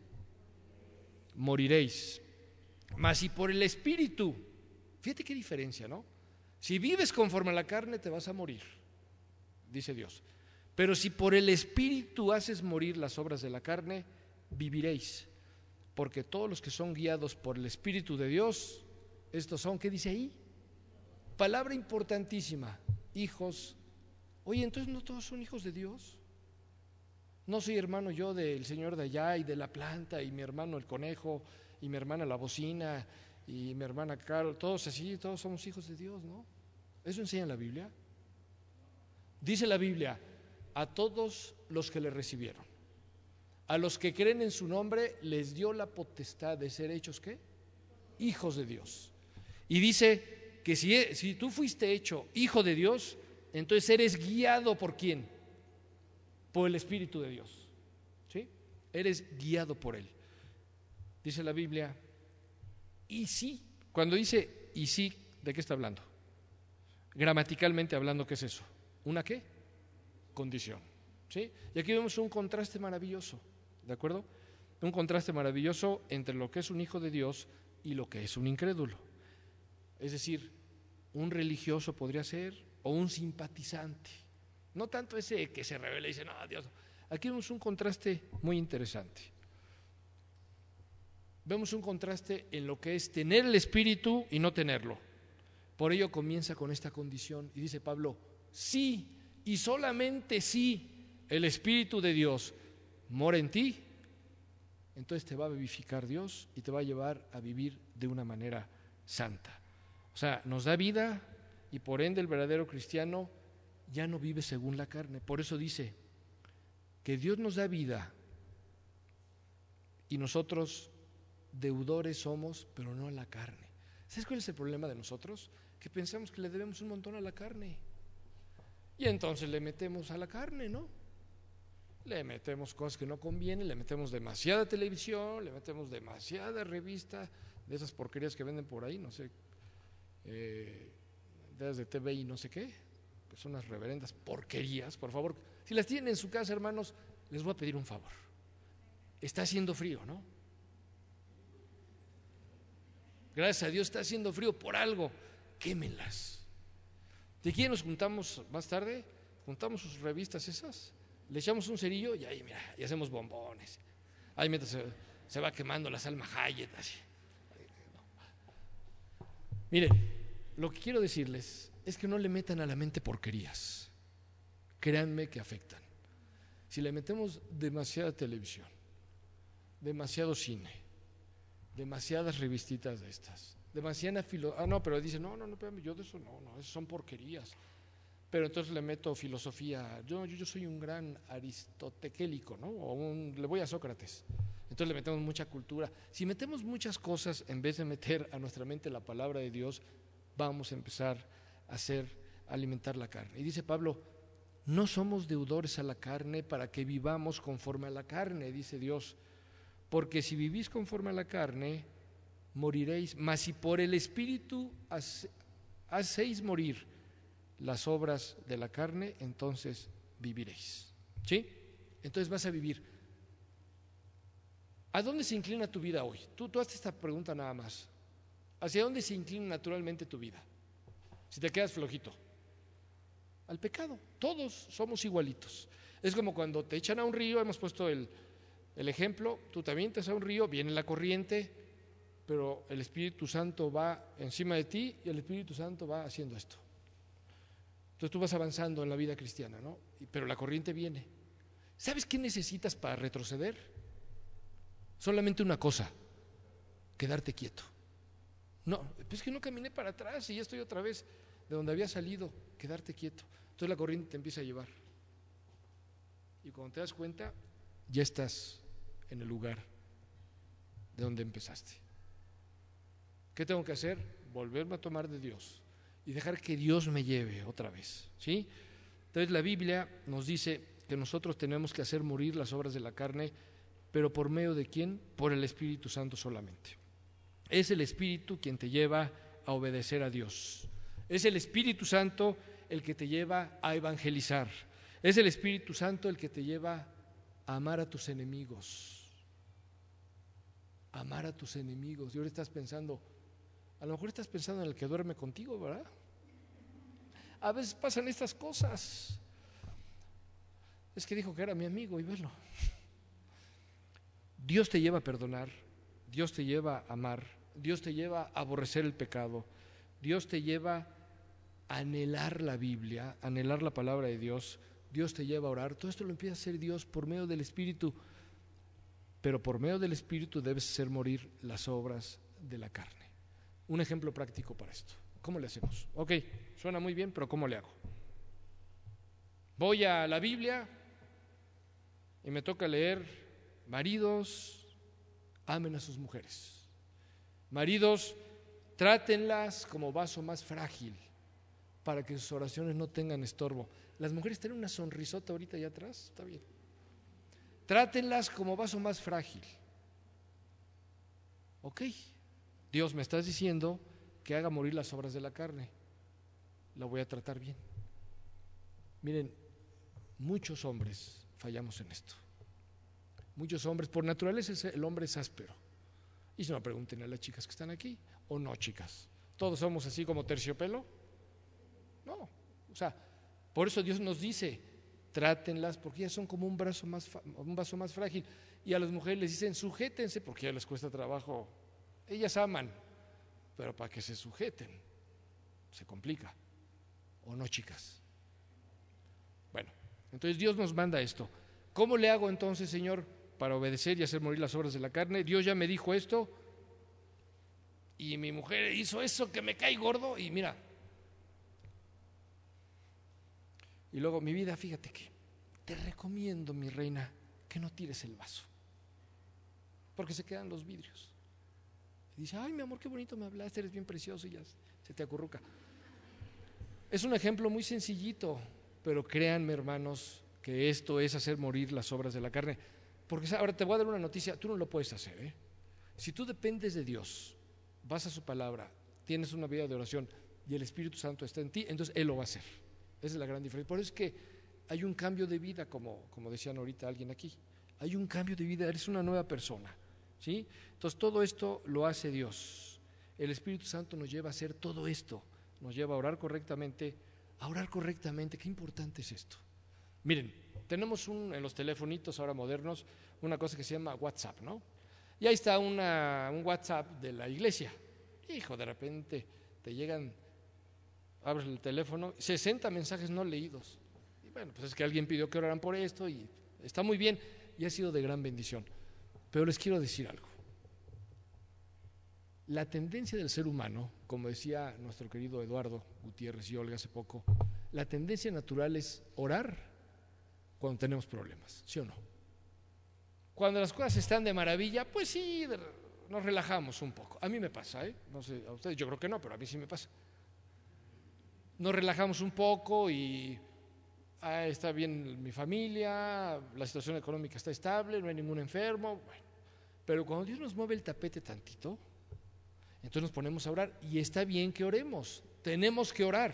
Moriréis. Mas si por el espíritu, fíjate qué diferencia, ¿no? Si vives conforme a la carne, te vas a morir, dice Dios. Pero si por el espíritu haces morir las obras de la carne, viviréis. Porque todos los que son guiados por el espíritu de Dios, estos son, ¿qué dice ahí? Palabra importantísima, hijos. Oye, entonces no todos son hijos de Dios. No soy hermano yo del señor de allá y de la planta, y mi hermano el conejo, y mi hermana la bocina, y mi hermana Carol, todos así, todos somos hijos de Dios, ¿no? ¿Eso enseña la Biblia? Dice la Biblia, a todos los que le recibieron, a los que creen en su nombre, les dio la potestad de ser hechos, ¿qué? Hijos de Dios. Y dice que si, si tú fuiste hecho hijo de Dios, entonces eres guiado ¿por quién? Por el Espíritu de Dios, ¿sí? Eres guiado por Él. Dice la Biblia, y sí, cuando dice y sí, ¿de qué está hablando? Gramaticalmente hablando, ¿qué es eso? ¿Una qué? Condición, ¿sí? Y aquí vemos un contraste maravilloso, ¿de acuerdo? Un contraste maravilloso entre lo que es un hijo de Dios y lo que es un incrédulo. Es decir, un religioso podría ser, o un simpatizante. No tanto ese que se revela y dice, no, Dios. Aquí vemos un contraste muy interesante. Vemos un contraste en lo que es tener el Espíritu y no tenerlo. Por ello comienza con esta condición y dice Pablo, sí, y solamente si el Espíritu de Dios mora en ti, entonces te va a vivificar Dios y te va a llevar a vivir de una manera santa. O sea, nos da vida y por ende el verdadero cristiano ya no vive según la carne. Por eso dice que Dios nos da vida y nosotros deudores somos, pero no a la carne. ¿Sabes cuál es el problema de nosotros? Que pensamos que le debemos un montón a la carne y entonces le metemos a la carne, ¿no? Le metemos cosas que no convienen, le metemos demasiada televisión, le metemos demasiada revista, de esas porquerías que venden por ahí, no sé, eh, de T V y no sé qué, que son unas reverendas porquerías. Por favor, si las tienen en su casa, hermanos, les voy a pedir un favor. Está haciendo frío, ¿no? Gracias a Dios está haciendo frío por algo, quémenlas. ¿De quién nos juntamos más tarde? Juntamos sus revistas esas, le echamos un cerillo y ahí, mira, y hacemos bombones. Ahí mientras se, se va quemando la Salma Hayek, así. Miren, lo que quiero decirles es que no le metan a la mente porquerías. Créanme que afectan. Si le metemos demasiada televisión, demasiado cine, demasiadas revistitas de estas, demasiada filo... Ah, no, pero dicen, no, no, no, espérame, yo de eso no, no, eso son porquerías. Pero entonces le meto filosofía, yo, yo, yo soy un gran aristotelélico, ¿no? O un, le voy a Sócrates. Entonces le metemos mucha cultura. Si metemos muchas cosas en vez de meter a nuestra mente la palabra de Dios, vamos a empezar a hacer, a alimentar la carne. Y dice Pablo, no somos deudores a la carne para que vivamos conforme a la carne, dice Dios, porque si vivís conforme a la carne, moriréis, mas si por el Espíritu hacéis morir las obras de la carne, entonces viviréis. ¿Sí? Entonces vas a vivir. ¿A dónde se inclina tu vida hoy? Tú, tú haces esta pregunta nada más. ¿Hacia dónde se inclina naturalmente tu vida? Si te quedas flojito. Al pecado. Todos somos igualitos. Es como cuando te echan a un río, hemos puesto el, el ejemplo, tú te avientas a un río, viene la corriente, pero el Espíritu Santo va encima de ti y el Espíritu Santo va haciendo esto. Entonces tú vas avanzando en la vida cristiana, ¿no? Pero la corriente viene. ¿Sabes qué necesitas para retroceder? Solamente una cosa, quedarte quieto. No, es que no caminé para atrás y ya estoy otra vez de donde había salido, quedarte quieto. Entonces la corriente te empieza a llevar. Y cuando te das cuenta, ya estás en el lugar de donde empezaste. ¿Qué tengo que hacer? Volverme a tomar de Dios y dejar que Dios me lleve otra vez, ¿sí? Entonces la Biblia nos dice que nosotros tenemos que hacer morir las obras de la carne, pero ¿por medio de quién? Por el Espíritu Santo solamente. Es el Espíritu quien te lleva a obedecer a Dios. Es el Espíritu Santo el que te lleva a evangelizar. Es el Espíritu Santo el que te lleva a amar a tus enemigos. Amar a tus enemigos. Y ahora estás pensando, a lo mejor estás pensando en el que duerme contigo, ¿verdad? A veces pasan estas cosas. Es que dijo que era mi amigo y velo. Dios te lleva a perdonar, Dios te lleva a amar, Dios te lleva a aborrecer el pecado, Dios te lleva a anhelar la Biblia, a anhelar la palabra de Dios, Dios te lleva a orar. Todo esto lo empieza a hacer Dios por medio del Espíritu, pero por medio del Espíritu debes hacer morir las obras de la carne. Un ejemplo práctico para esto. ¿Cómo le hacemos? Ok, suena muy bien, pero ¿cómo le hago? Voy a la Biblia y me toca leer: maridos, amen a sus mujeres. Maridos, trátenlas como vaso más frágil para que sus oraciones no tengan estorbo. Las mujeres tienen una sonrisota ahorita allá atrás, está bien. Trátenlas como vaso más frágil. Ok, Dios, me estás diciendo que haga morir las obras de la carne. La voy a tratar bien. Miren, muchos hombres fallamos en esto. Muchos hombres, por naturaleza el hombre es áspero. Y se lo pregunten a las chicas que están aquí, o no, chicas. ¿Todos somos así como terciopelo? No, o sea, por eso Dios nos dice, trátenlas porque ellas son como un, brazo más, un vaso más frágil. Y a las mujeres les dicen, sujétense porque ya les cuesta trabajo. Ellas aman, pero para que se sujeten, se complica. ¿O no, chicas? Bueno, entonces Dios nos manda esto. ¿Cómo le hago entonces, Señor, para obedecer y hacer morir las obras de la carne? Dios ya me dijo esto y mi mujer hizo eso que me cae gordo y mira. Y luego, mi vida, fíjate que te recomiendo, mi reina, que no tires el vaso, porque se quedan los vidrios. Y dice, ay, mi amor, qué bonito me hablaste, eres bien precioso, y ya se te acurruca. Es un ejemplo muy sencillito, pero créanme, hermanos, que esto es hacer morir las obras de la carne. Porque ahora te voy a dar una noticia, tú no lo puedes hacer, ¿eh? Si tú dependes de Dios, vas a su palabra, tienes una vida de oración y el Espíritu Santo está en ti, entonces Él lo va a hacer. Esa es la gran diferencia. Por eso es que hay un cambio de vida, como, como decían ahorita alguien aquí. Hay un cambio de vida, eres una nueva persona, ¿sí? Entonces todo esto lo hace Dios. El Espíritu Santo nos lleva a hacer todo esto, nos lleva a orar correctamente, a orar correctamente. Qué importante es esto. Miren, tenemos un, en los telefonitos ahora modernos una cosa que se llama WhatsApp, ¿no? Y ahí está una, un WhatsApp de la iglesia. Hijo, de repente te llegan, abres el teléfono, sesenta mensajes no leídos. Y bueno, pues es que alguien pidió que oraran por esto y está muy bien y ha sido de gran bendición. Pero les quiero decir algo. La tendencia del ser humano, como decía nuestro querido Eduardo Gutiérrez y Olga hace poco, la tendencia natural es orar cuando tenemos problemas, ¿sí o no? Cuando las cosas están de maravilla, pues sí, nos relajamos un poco. A mí me pasa, ¿eh? No sé, a ustedes yo creo que no, pero a mí sí me pasa. Nos relajamos un poco y ah, está bien mi familia, la situación económica está estable, no hay ningún enfermo. Bueno, pero cuando Dios nos mueve el tapete tantito, entonces nos ponemos a orar y está bien que oremos, tenemos que orar.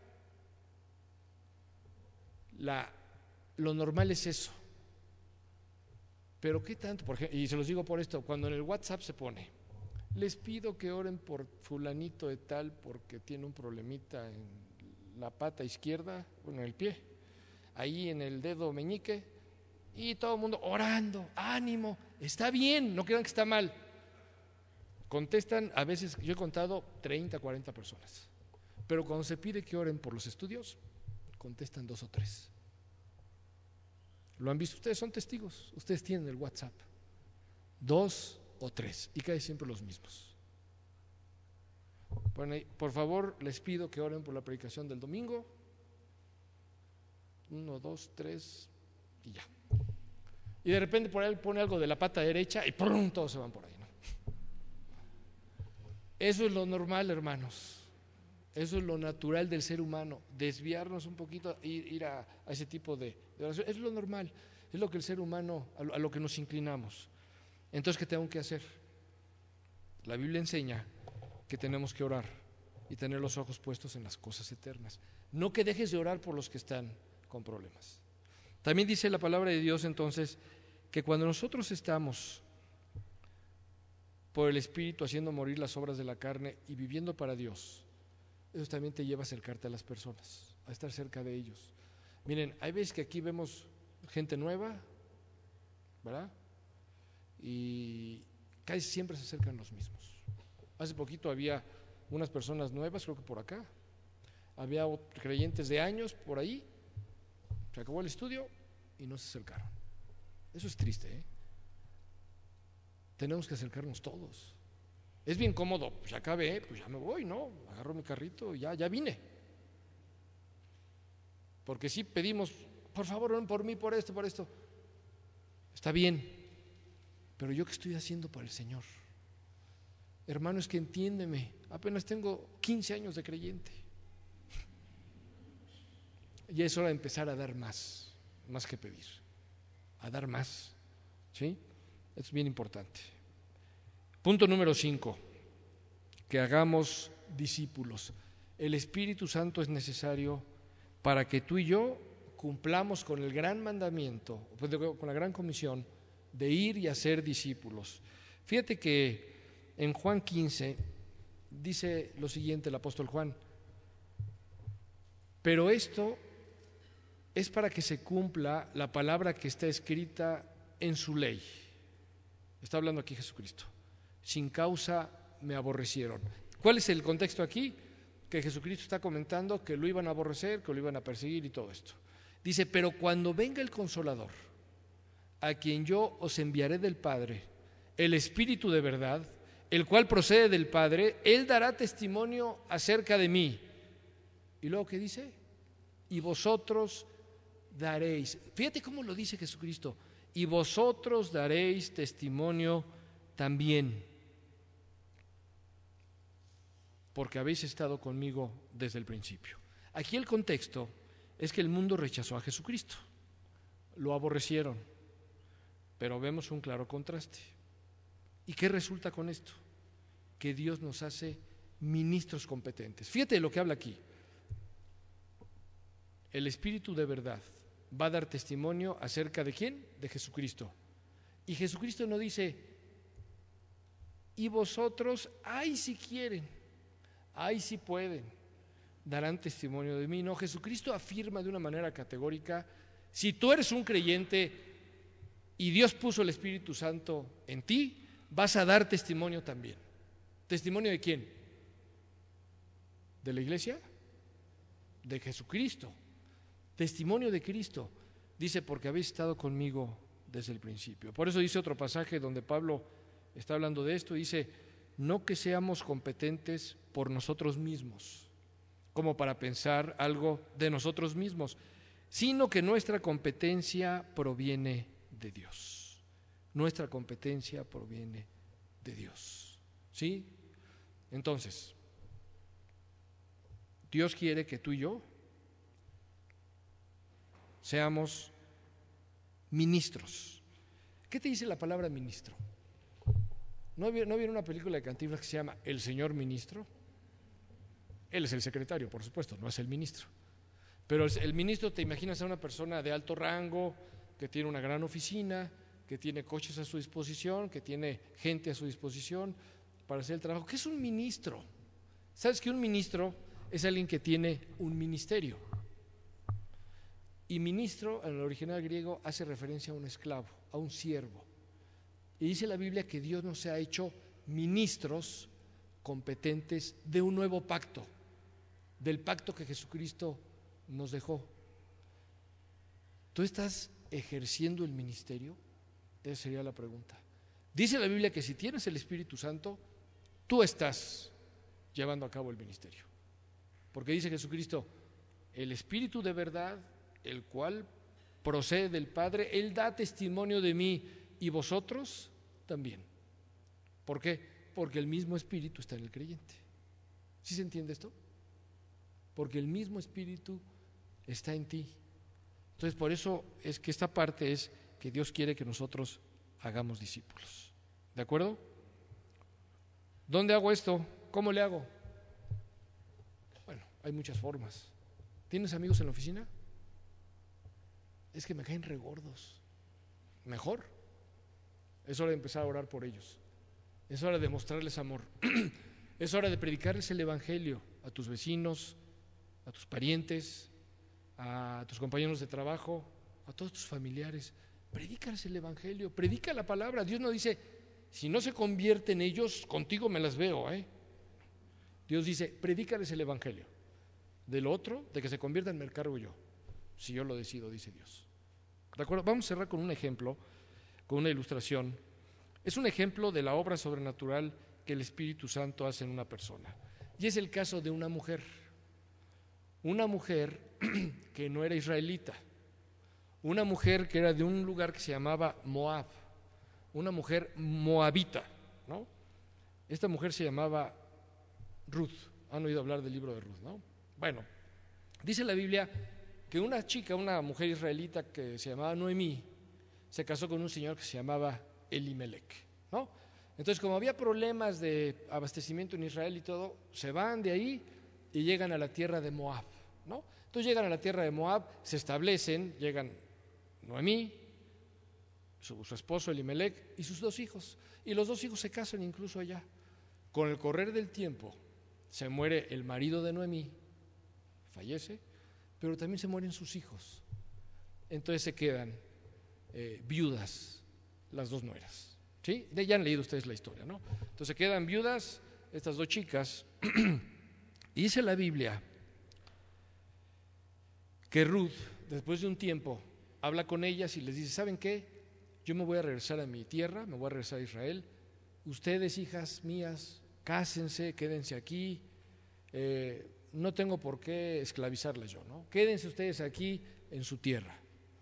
La, lo normal es eso. Pero ¿qué tanto? Por ejemplo, y se los digo por esto, cuando en el WhatsApp se pone, les pido que oren por fulanito de tal porque tiene un problemita en la pata izquierda, bueno, en el pie. ahí en el dedo meñique y todo el mundo orando, ánimo, está bien, no crean que está mal. Contestan, a veces yo he contado treinta, cuarenta personas, pero cuando se pide que oren por los estudios, contestan dos o tres. ¿Lo han visto? Ustedes son testigos, ustedes tienen el WhatsApp, dos o tres, y casi siempre los mismos. Bueno, por favor, les pido que oren por la predicación del domingo. Uno, dos, tres, y ya. Y de repente por ahí pone algo de la pata derecha y ¡prum! Todos se van por ahí, ¿no? Eso es lo normal, hermanos. Eso es lo natural del ser humano, desviarnos un poquito, ir, ir a, a ese tipo de, de oración. Es lo normal, es lo que el ser humano, a lo, a lo que nos inclinamos. Entonces, ¿qué tengo que hacer? La Biblia enseña que tenemos que orar y tener los ojos puestos en las cosas eternas. No que dejes de orar por los que están con problemas. También dice la palabra de Dios entonces que cuando nosotros estamos por el Espíritu haciendo morir las obras de la carne y viviendo para Dios, eso también te lleva a acercarte a las personas, a estar cerca de ellos. Miren, hay veces que aquí vemos gente nueva, ¿verdad? Y casi siempre se acercan los mismos. Hace poquito había unas personas nuevas, creo que por acá, había creyentes de años por ahí, se acabó el estudio y no se acercaron. Eso es triste, ¿eh? Tenemos que acercarnos todos. Es bien cómodo, pues ya acabé, pues ya me voy, ¿no? Agarro mi carrito y ya, ya vine. Porque si pedimos, por favor, oren por mí, por esto, por esto. Está bien, pero yo qué estoy haciendo para el Señor. Hermano, es que entiéndeme, apenas tengo quince años de creyente. Ya es hora de empezar a dar más, más que pedir, a dar más, ¿sí? Es bien importante. Punto número cinco, que hagamos discípulos. El Espíritu Santo es necesario para que tú y yo cumplamos con el gran mandamiento, con la gran comisión de ir y hacer discípulos. Fíjate que en Juan quince dice lo siguiente el apóstol Juan: pero esto es para que se cumpla la palabra que está escrita en su ley. Está hablando aquí Jesucristo. Sin causa me aborrecieron. ¿Cuál es el contexto aquí? Que Jesucristo está comentando que lo iban a aborrecer, que lo iban a perseguir y todo esto. Dice, pero cuando venga el Consolador, a quien yo os enviaré del Padre, el Espíritu de verdad, el cual procede del Padre, Él dará testimonio acerca de mí. ¿Y luego qué dice? Y vosotros daréis. Fíjate cómo lo dice Jesucristo. Y vosotros daréis testimonio también, porque habéis estado conmigo desde el principio. Aquí el contexto es que el mundo rechazó a Jesucristo, lo aborrecieron, pero vemos un claro contraste. ¿Y qué resulta con esto? Que Dios nos hace ministros competentes. Fíjate lo que habla aquí. El Espíritu de verdad va a dar testimonio acerca de ¿quién? De Jesucristo. Y Jesucristo no dice, y vosotros, ay si quieren, ay si pueden, darán testimonio de mí. No, Jesucristo afirma de una manera categórica, si tú eres un creyente y Dios puso el Espíritu Santo en ti, vas a dar testimonio también. ¿Testimonio de quién? ¿De la iglesia? De Jesucristo. Testimonio de Cristo. Dice, porque habéis estado conmigo desde el principio. Por eso dice otro pasaje donde Pablo está hablando de esto, dice, no que seamos competentes por nosotros mismos, como para pensar algo de nosotros mismos, sino que nuestra competencia proviene de Dios. Nuestra competencia proviene de Dios. ¿Sí? Entonces, Dios quiere que tú y yo seamos ministros. ¿Qué te dice la palabra ministro? ¿No vieron, ¿no vieron una película de Cantinflas que se llama El Señor Ministro? Él es el secretario, por supuesto, no es el ministro. Pero el, el ministro, te imaginas a una persona de alto rango, que tiene una gran oficina, que tiene coches a su disposición, que tiene gente a su disposición para hacer el trabajo. ¿Qué es un ministro? ¿Sabes que un ministro es alguien que tiene un ministerio? Y ministro, en el original griego, hace referencia a un esclavo, a un siervo. Y dice la Biblia que Dios nos ha hecho ministros competentes de un nuevo pacto, del pacto que Jesucristo nos dejó. ¿Tú estás ejerciendo el ministerio? Esa sería la pregunta. Dice la Biblia que si tienes el Espíritu Santo, tú estás llevando a cabo el ministerio. Porque dice Jesucristo, el Espíritu de verdad, el cual procede del Padre, Él da testimonio de mí y vosotros también. ¿Por qué? Porque el mismo Espíritu está en el creyente. ¿Sí se entiende esto? Porque el mismo Espíritu está en ti. Entonces, por eso es que esta parte es que Dios quiere que nosotros hagamos discípulos. ¿De acuerdo? ¿Dónde hago esto? ¿Cómo le hago? Bueno, hay muchas formas. ¿Tienes amigos en la oficina? Es que me caen regordos. Mejor. Es hora de empezar a orar por ellos. Es hora de mostrarles amor. Es hora de predicarles el Evangelio a tus vecinos, a tus parientes, a tus compañeros de trabajo, a todos tus familiares. Predícales el Evangelio, predica la palabra. Dios no dice, si no se convierten ellos, contigo me las veo, ¿eh? Dios dice, predícales el Evangelio. Del otro, de que se conviertan, me encargo yo, si yo lo decido, dice Dios. ¿De acuerdo? Vamos a cerrar con un ejemplo, con una ilustración. Es un ejemplo de la obra sobrenatural que el Espíritu Santo hace en una persona. Y es el caso de una mujer. Una mujer que no era israelita. Una mujer que era de un lugar que se llamaba Moab. Una mujer moabita, ¿no? Esta mujer se llamaba Ruth. Han oído hablar del libro de Ruth, ¿no? Bueno, dice la Biblia que una chica, una mujer israelita que se llamaba Noemí, se casó con un señor que se llamaba Elimelec, ¿no? Entonces, como había problemas de abastecimiento en Israel y todo, se van de ahí y llegan a la tierra de Moab, ¿no? Entonces llegan a la tierra de Moab, se establecen, llegan Noemí, su, su esposo Elimelec y sus dos hijos, y los dos hijos se casan incluso allá. Con el correr del tiempo se muere el marido de Noemí, fallece, pero también se mueren sus hijos. Entonces se quedan eh, viudas las dos nueras, ¿sí? De, ya han leído ustedes la historia, ¿no? Entonces se quedan viudas estas dos chicas y dice la Biblia que Ruth, después de un tiempo, habla con ellas y les dice, ¿saben qué? Yo me voy a regresar a mi tierra, me voy a regresar a Israel. Ustedes, hijas mías, cásense, quédense aquí. Eh, no tengo por qué esclavizarlas yo, ¿no? Quédense ustedes aquí en su tierra.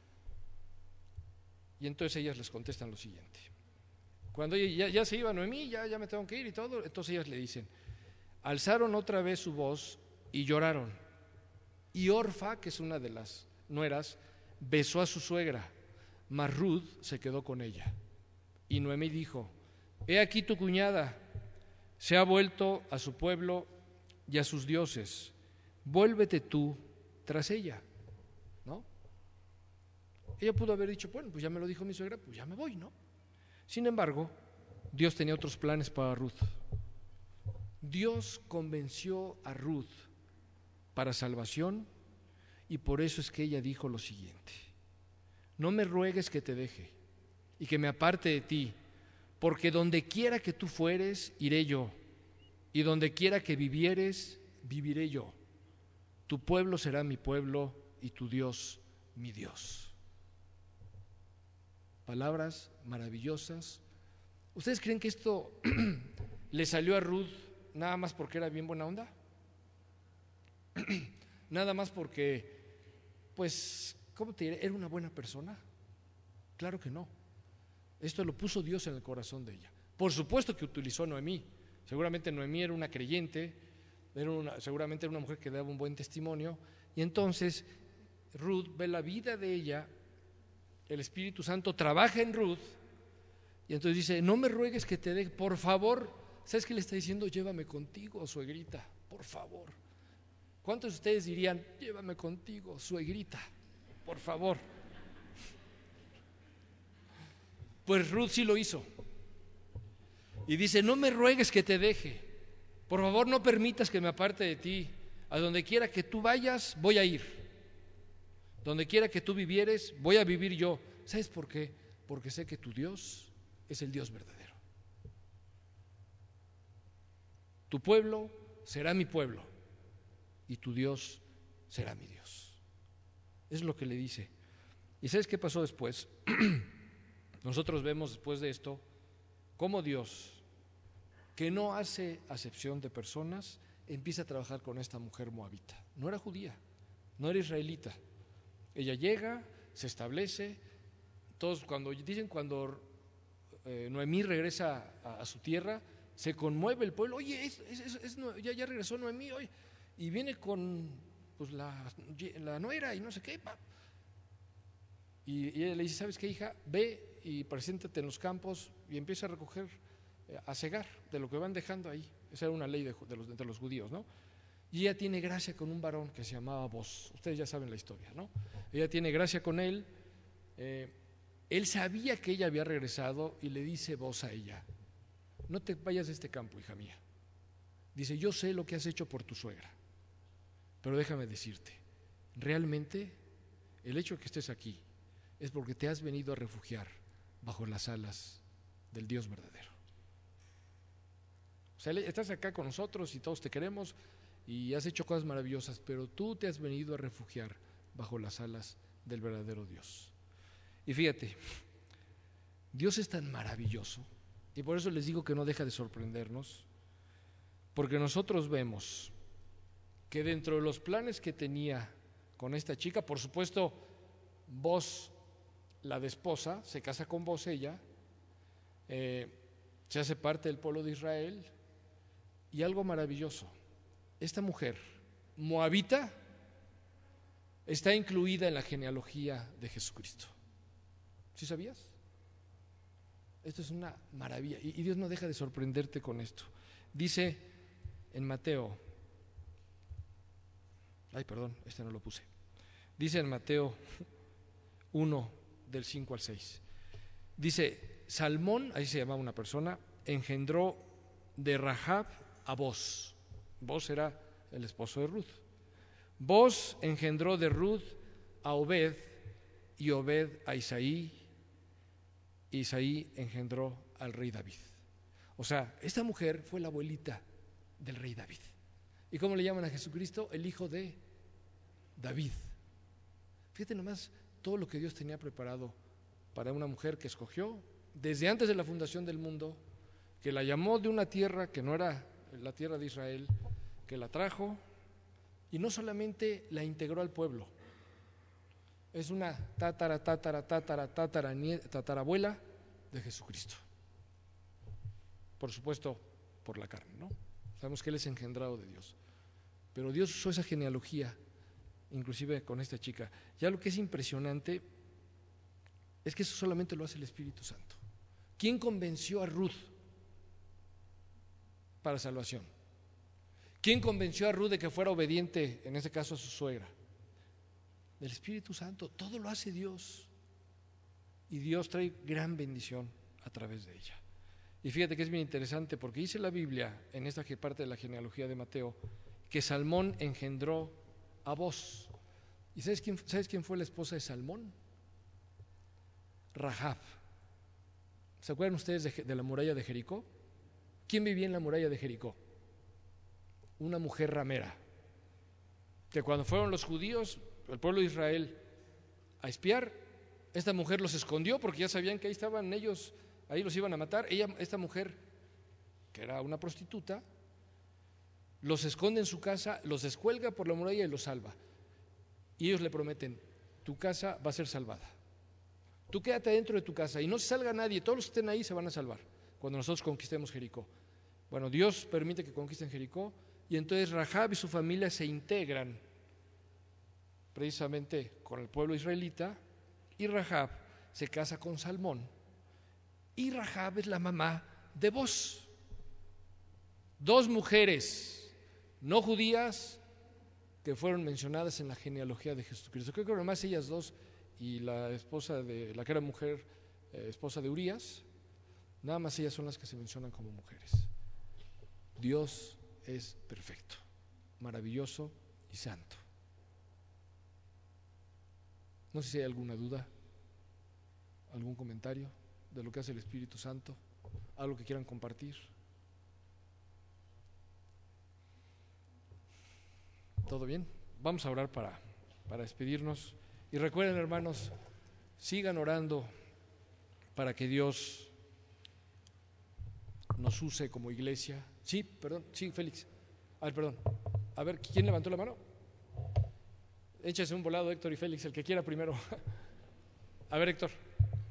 Y entonces ellas les contestan lo siguiente. Cuando ya, ya se iba Noemí, ya, ya me tengo que ir y todo, entonces ellas le dicen, alzaron otra vez su voz y lloraron. Y Orfa, que es una de las nueras, besó a su suegra, mas Ruth se quedó con ella. Y Noemí dijo, he aquí tu cuñada, se ha vuelto a su pueblo y a sus dioses, vuélvete tú tras ella, ¿no? Ella pudo haber dicho, bueno, pues ya me lo dijo mi suegra, pues ya me voy, ¿no? Sin embargo, Dios tenía otros planes para Ruth. Dios convenció a Ruth para salvación y por eso es que ella dijo lo siguiente, no me ruegues que te deje y que me aparte de ti, porque donde quiera que tú fueres, iré yo, y donde quiera que vivieres, viviré yo. Tu pueblo será mi pueblo y tu Dios mi Dios. Palabras maravillosas. ¿Ustedes creen que esto le salió a Ruth nada más porque era bien buena onda? Nada más porque, pues, ¿cómo te diré? ¿Era una buena persona? Claro que no. Esto lo puso Dios en el corazón de ella. Por supuesto que utilizó a Noemí. Seguramente Noemí era una creyente, era una, seguramente era una mujer que daba un buen testimonio. Y entonces Ruth ve la vida de ella, el Espíritu Santo trabaja en Ruth, y entonces dice, no me ruegues que te deje, por favor. ¿Sabes qué le está diciendo? Llévame contigo, suegrita, por favor. ¿Cuántos de ustedes dirían, llévame contigo, suegrita, por favor? Pues Ruth sí lo hizo. Y dice, no me ruegues que te deje, por favor no permitas que me aparte de ti, a donde quiera que tú vayas voy a ir, Donde quiera que tú vivieres, voy a vivir yo. ¿Sabes por qué? Porque sé que tu Dios es el Dios verdadero. Tu pueblo será mi pueblo y tu Dios será mi Dios. Es lo que le dice. ¿Y sabes qué pasó después? Nosotros vemos después de esto cómo Dios, que no hace acepción de personas, empieza a trabajar con esta mujer moabita. No era judía, no era israelita. Ella llega, se establece. Todos cuando dicen cuando eh, Noemí regresa a, a su tierra, se conmueve el pueblo. Oye, es, es, es, es, ya, ya regresó Noemí hoy y viene con pues la, la nuera y no sé qué. Pa. Y, y ella le dice, ¿sabes qué, hija? Ve y preséntate en los campos y empieza a recoger, a cegar de lo que van dejando ahí. Esa era una ley de, de, los, de los judíos, ¿no? Y ella tiene gracia con un varón que se llamaba Boz. Ustedes ya saben la historia, ¿no? Ella tiene gracia con él. Eh, él sabía que ella había regresado y le dice Boz a ella, no te vayas de este campo, hija mía. Dice, yo sé lo que has hecho por tu suegra, pero déjame decirte, realmente el hecho de que estés aquí es porque te has venido a refugiar bajo las alas del Dios verdadero. O sea, estás acá con nosotros y todos te queremos y has hecho cosas maravillosas, pero tú te has venido a refugiar bajo las alas del verdadero Dios. Y fíjate, Dios es tan maravilloso, y por eso les digo que no deja de sorprendernos, porque nosotros vemos que dentro de los planes que tenía con esta chica, por supuesto, Boz, la de esposa, se casa con Boz ella, eh, se hace parte del pueblo de Israel, y algo maravilloso, esta mujer moabita está incluida en la genealogía de Jesucristo. ¿Sí sabías? Esto es una maravilla y Dios no deja de sorprenderte con esto. Dice en Mateo, ay perdón, este no lo puse. Dice en Mateo uno del cinco al seis. Dice, Salmón, ahí se llamaba una persona, engendró de Rahab a Boz. Boz era el esposo de Ruth. Boz engendró de Ruth a Obed y Obed a Isaí. Isaí engendró al rey David. O sea, esta mujer fue la abuelita del rey David. ¿Y cómo le llaman a Jesucristo? El hijo de David. Fíjate nomás todo lo que Dios tenía preparado para una mujer que escogió desde antes de la fundación del mundo, que la llamó de una tierra que no era la tierra de Israel, que la trajo y no solamente la integró al pueblo, es una tátara, tátara, tátara, tátara, tatarabuela de Jesucristo. Por supuesto, por la carne, ¿no? Sabemos que Él es engendrado de Dios. Pero Dios usó esa genealogía, inclusive con esta chica. Ya lo que es impresionante es que eso solamente lo hace el Espíritu Santo. ¿Quién convenció a Ruth para salvación? ¿Quién convenció a Ruth de que fuera obediente, en este caso a su suegra? Del Espíritu Santo. Todo lo hace Dios. Y Dios trae gran bendición a través de ella. Y fíjate que es bien interesante porque dice la Biblia, en esta parte de la genealogía de Mateo, que Salmón engendró a Boz. ¿Y sabes quién, sabes quién fue la esposa de Salmón? Rahab. ¿Se acuerdan ustedes de, de la muralla de Jericó? ¿Quién vivía en la muralla de Jericó? Una mujer ramera, que cuando fueron los judíos, el pueblo de Israel, a espiar, esta mujer los escondió porque ya sabían que ahí estaban ellos, ahí los iban a matar. Ella, esta mujer, que era una prostituta, los esconde en su casa, los descuelga por la muralla y los salva. Y ellos le prometen, tu casa va a ser salvada. Tú quédate dentro de tu casa y no se salga nadie, todos los que estén ahí se van a salvar cuando nosotros conquistemos Jericó. Bueno, Dios permite que conquisten Jericó y entonces Rahab y su familia se integran precisamente con el pueblo israelita y Rahab se casa con Salmón y Rahab es la mamá de Boz. Dos mujeres no judías que fueron mencionadas en la genealogía de Jesucristo. Creo que nomás ellas dos y la esposa de la que era mujer, eh, esposa de Urías, nada más ellas son las que se mencionan como mujeres. Dios es perfecto, maravilloso y santo. No sé si hay alguna duda, algún comentario de lo que hace el Espíritu Santo, algo que quieran compartir. ¿Todo bien? Vamos a orar para, para despedirnos. Y recuerden, hermanos, sigan orando para que Dios nos use como iglesia. Sí, perdón, sí, Félix. A ver, perdón. A ver, ¿quién levantó la mano? Échase un volado, Héctor y Félix, el que quiera primero. A ver, Héctor.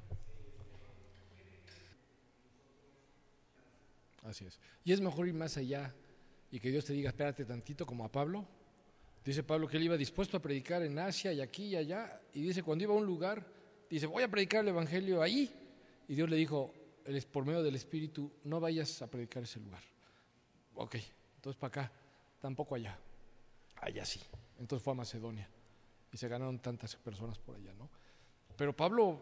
Así es. Y es mejor ir más allá y que Dios te diga, espérate tantito, como a Pablo. Dice Pablo que él iba dispuesto a predicar en Asia y aquí y allá. Y dice, cuando iba a un lugar, dice, voy a predicar el evangelio ahí. Y Dios le dijo, por medio del Espíritu, no vayas a predicar ese lugar. Ok, entonces para acá, tampoco allá. Allá sí. Entonces fue a Macedonia. Y se ganaron tantas personas por allá, ¿no? Pero Pablo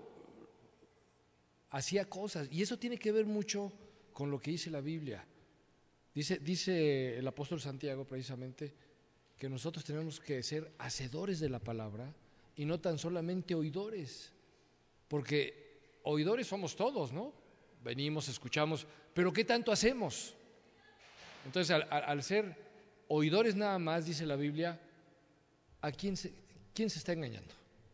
hacía cosas, y eso tiene que ver mucho con lo que dice la Biblia. Dice, dice el apóstol Santiago precisamente que nosotros tenemos que ser hacedores de la palabra y no tan solamente oidores, porque oidores somos todos, ¿no? Venimos, escuchamos, pero ¿qué tanto hacemos? Entonces, al, al ser oidores nada más, dice la Biblia, ¿a quién se, quién se está engañando?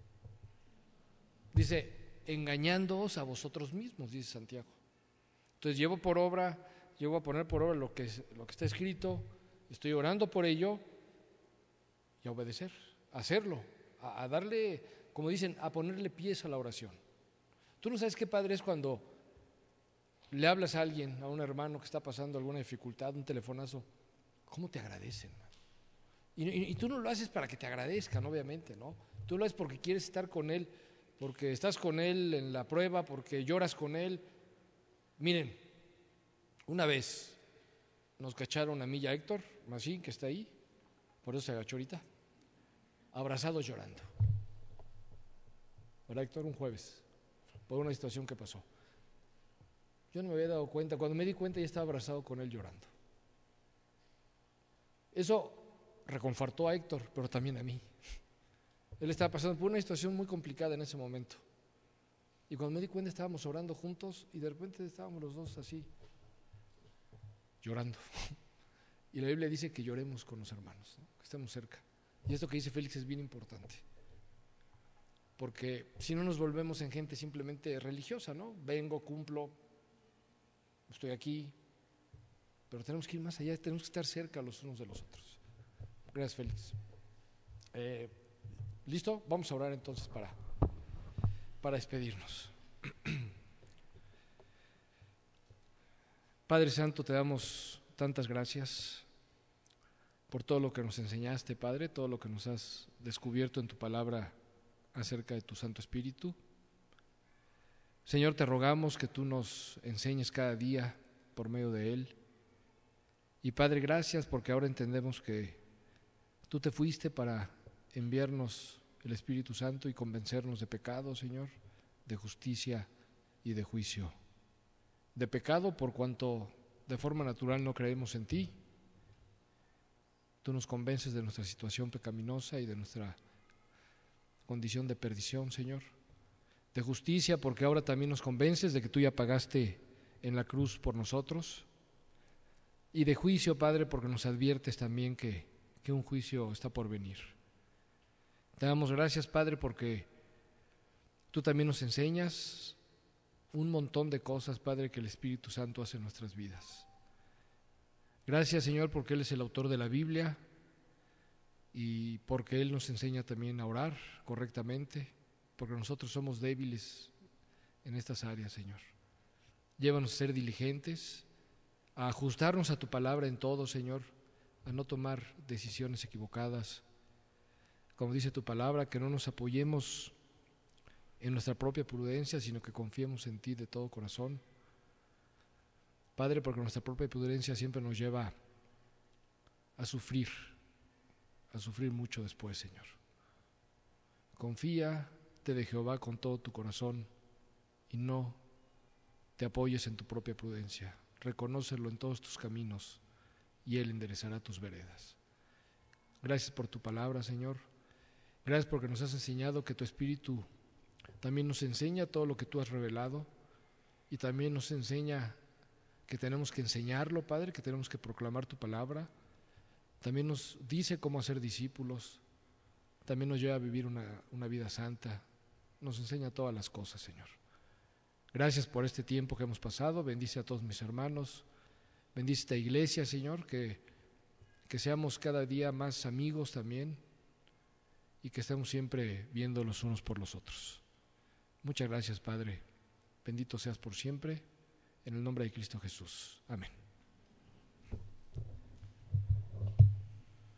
Dice, engañándoos a vosotros mismos, dice Santiago. Entonces llevo por obra, llevo a poner por obra lo que, lo que está escrito, estoy orando por ello y a obedecer, a hacerlo, a, a darle, como dicen, a ponerle pies a la oración. Tú no sabes qué padre es cuando le hablas a alguien, a un hermano que está pasando alguna dificultad, un telefonazo, ¿cómo te agradecen? Y, y, y tú no lo haces para que te agradezcan, obviamente, ¿no? Tú lo haces porque quieres estar con él, porque estás con él en la prueba, porque lloras con él. Miren, una vez nos cacharon a mí y a Héctor Macín, que está ahí, por eso se agachó ahorita, abrazados llorando. ¿Verdad, Héctor? Un jueves, por una situación que pasó. Yo no me había dado cuenta, cuando me di cuenta ya estaba abrazado con él llorando. Eso reconfortó a Héctor, pero también a mí. Él estaba pasando por una situación muy complicada en ese momento. Y cuando me di cuenta estábamos orando juntos y de repente estábamos los dos así, llorando. Y la Biblia dice que lloremos con los hermanos, ¿no? Que estemos cerca. Y esto que dice Félix es bien importante. Porque si no nos volvemos en gente simplemente religiosa, ¿no? Vengo, cumplo, estoy aquí, pero tenemos que ir más allá, tenemos que estar cerca los unos de los otros. Gracias, Félix. Eh, ¿Listo? Vamos a orar entonces para, para despedirnos. Padre Santo, te damos tantas gracias por todo lo que nos enseñaste, Padre, todo lo que nos has descubierto en tu palabra acerca de tu Santo Espíritu. Señor, te rogamos que tú nos enseñes cada día por medio de Él. Y Padre, gracias porque ahora entendemos que tú te fuiste para enviarnos el Espíritu Santo y convencernos de pecado, Señor, de justicia y de juicio. De pecado por cuanto de forma natural no creemos en ti. Tú nos convences de nuestra situación pecaminosa y de nuestra condición de perdición, Señor. De justicia porque ahora también nos convences de que tú ya pagaste en la cruz por nosotros. Y de juicio, Padre, porque nos adviertes también que, que un juicio está por venir. Te damos gracias, Padre, porque tú también nos enseñas un montón de cosas, Padre, que el Espíritu Santo hace en nuestras vidas. Gracias, Señor, porque Él es el autor de la Biblia y porque Él nos enseña también a orar correctamente, porque nosotros somos débiles en estas áreas, Señor. Llévanos a ser diligentes, a ajustarnos a tu palabra en todo, Señor, a no tomar decisiones equivocadas. Como dice tu palabra, que no nos apoyemos en nuestra propia prudencia, sino que confiemos en ti de todo corazón. Padre, porque nuestra propia prudencia siempre nos lleva a sufrir, a sufrir mucho después, Señor. Confíate de Jehová con todo tu corazón y no te apoyes en tu propia prudencia. Reconócelo en todos tus caminos y Él enderezará tus veredas. Gracias por tu palabra, Señor, Gracias porque nos has enseñado que tu Espíritu también nos enseña todo lo que tú has revelado y también nos enseña que tenemos que enseñarlo, Padre, que tenemos que proclamar tu palabra. También nos dice cómo hacer discípulos, también nos lleva a vivir una, una vida santa, nos enseña todas las cosas, Señor. Gracias por este tiempo que hemos pasado, bendice a todos mis hermanos, bendice esta iglesia, Señor, que, que seamos cada día más amigos también y que estemos siempre viendo los unos por los otros. Muchas gracias, Padre, bendito seas por siempre, en el nombre de Cristo Jesús. Amén.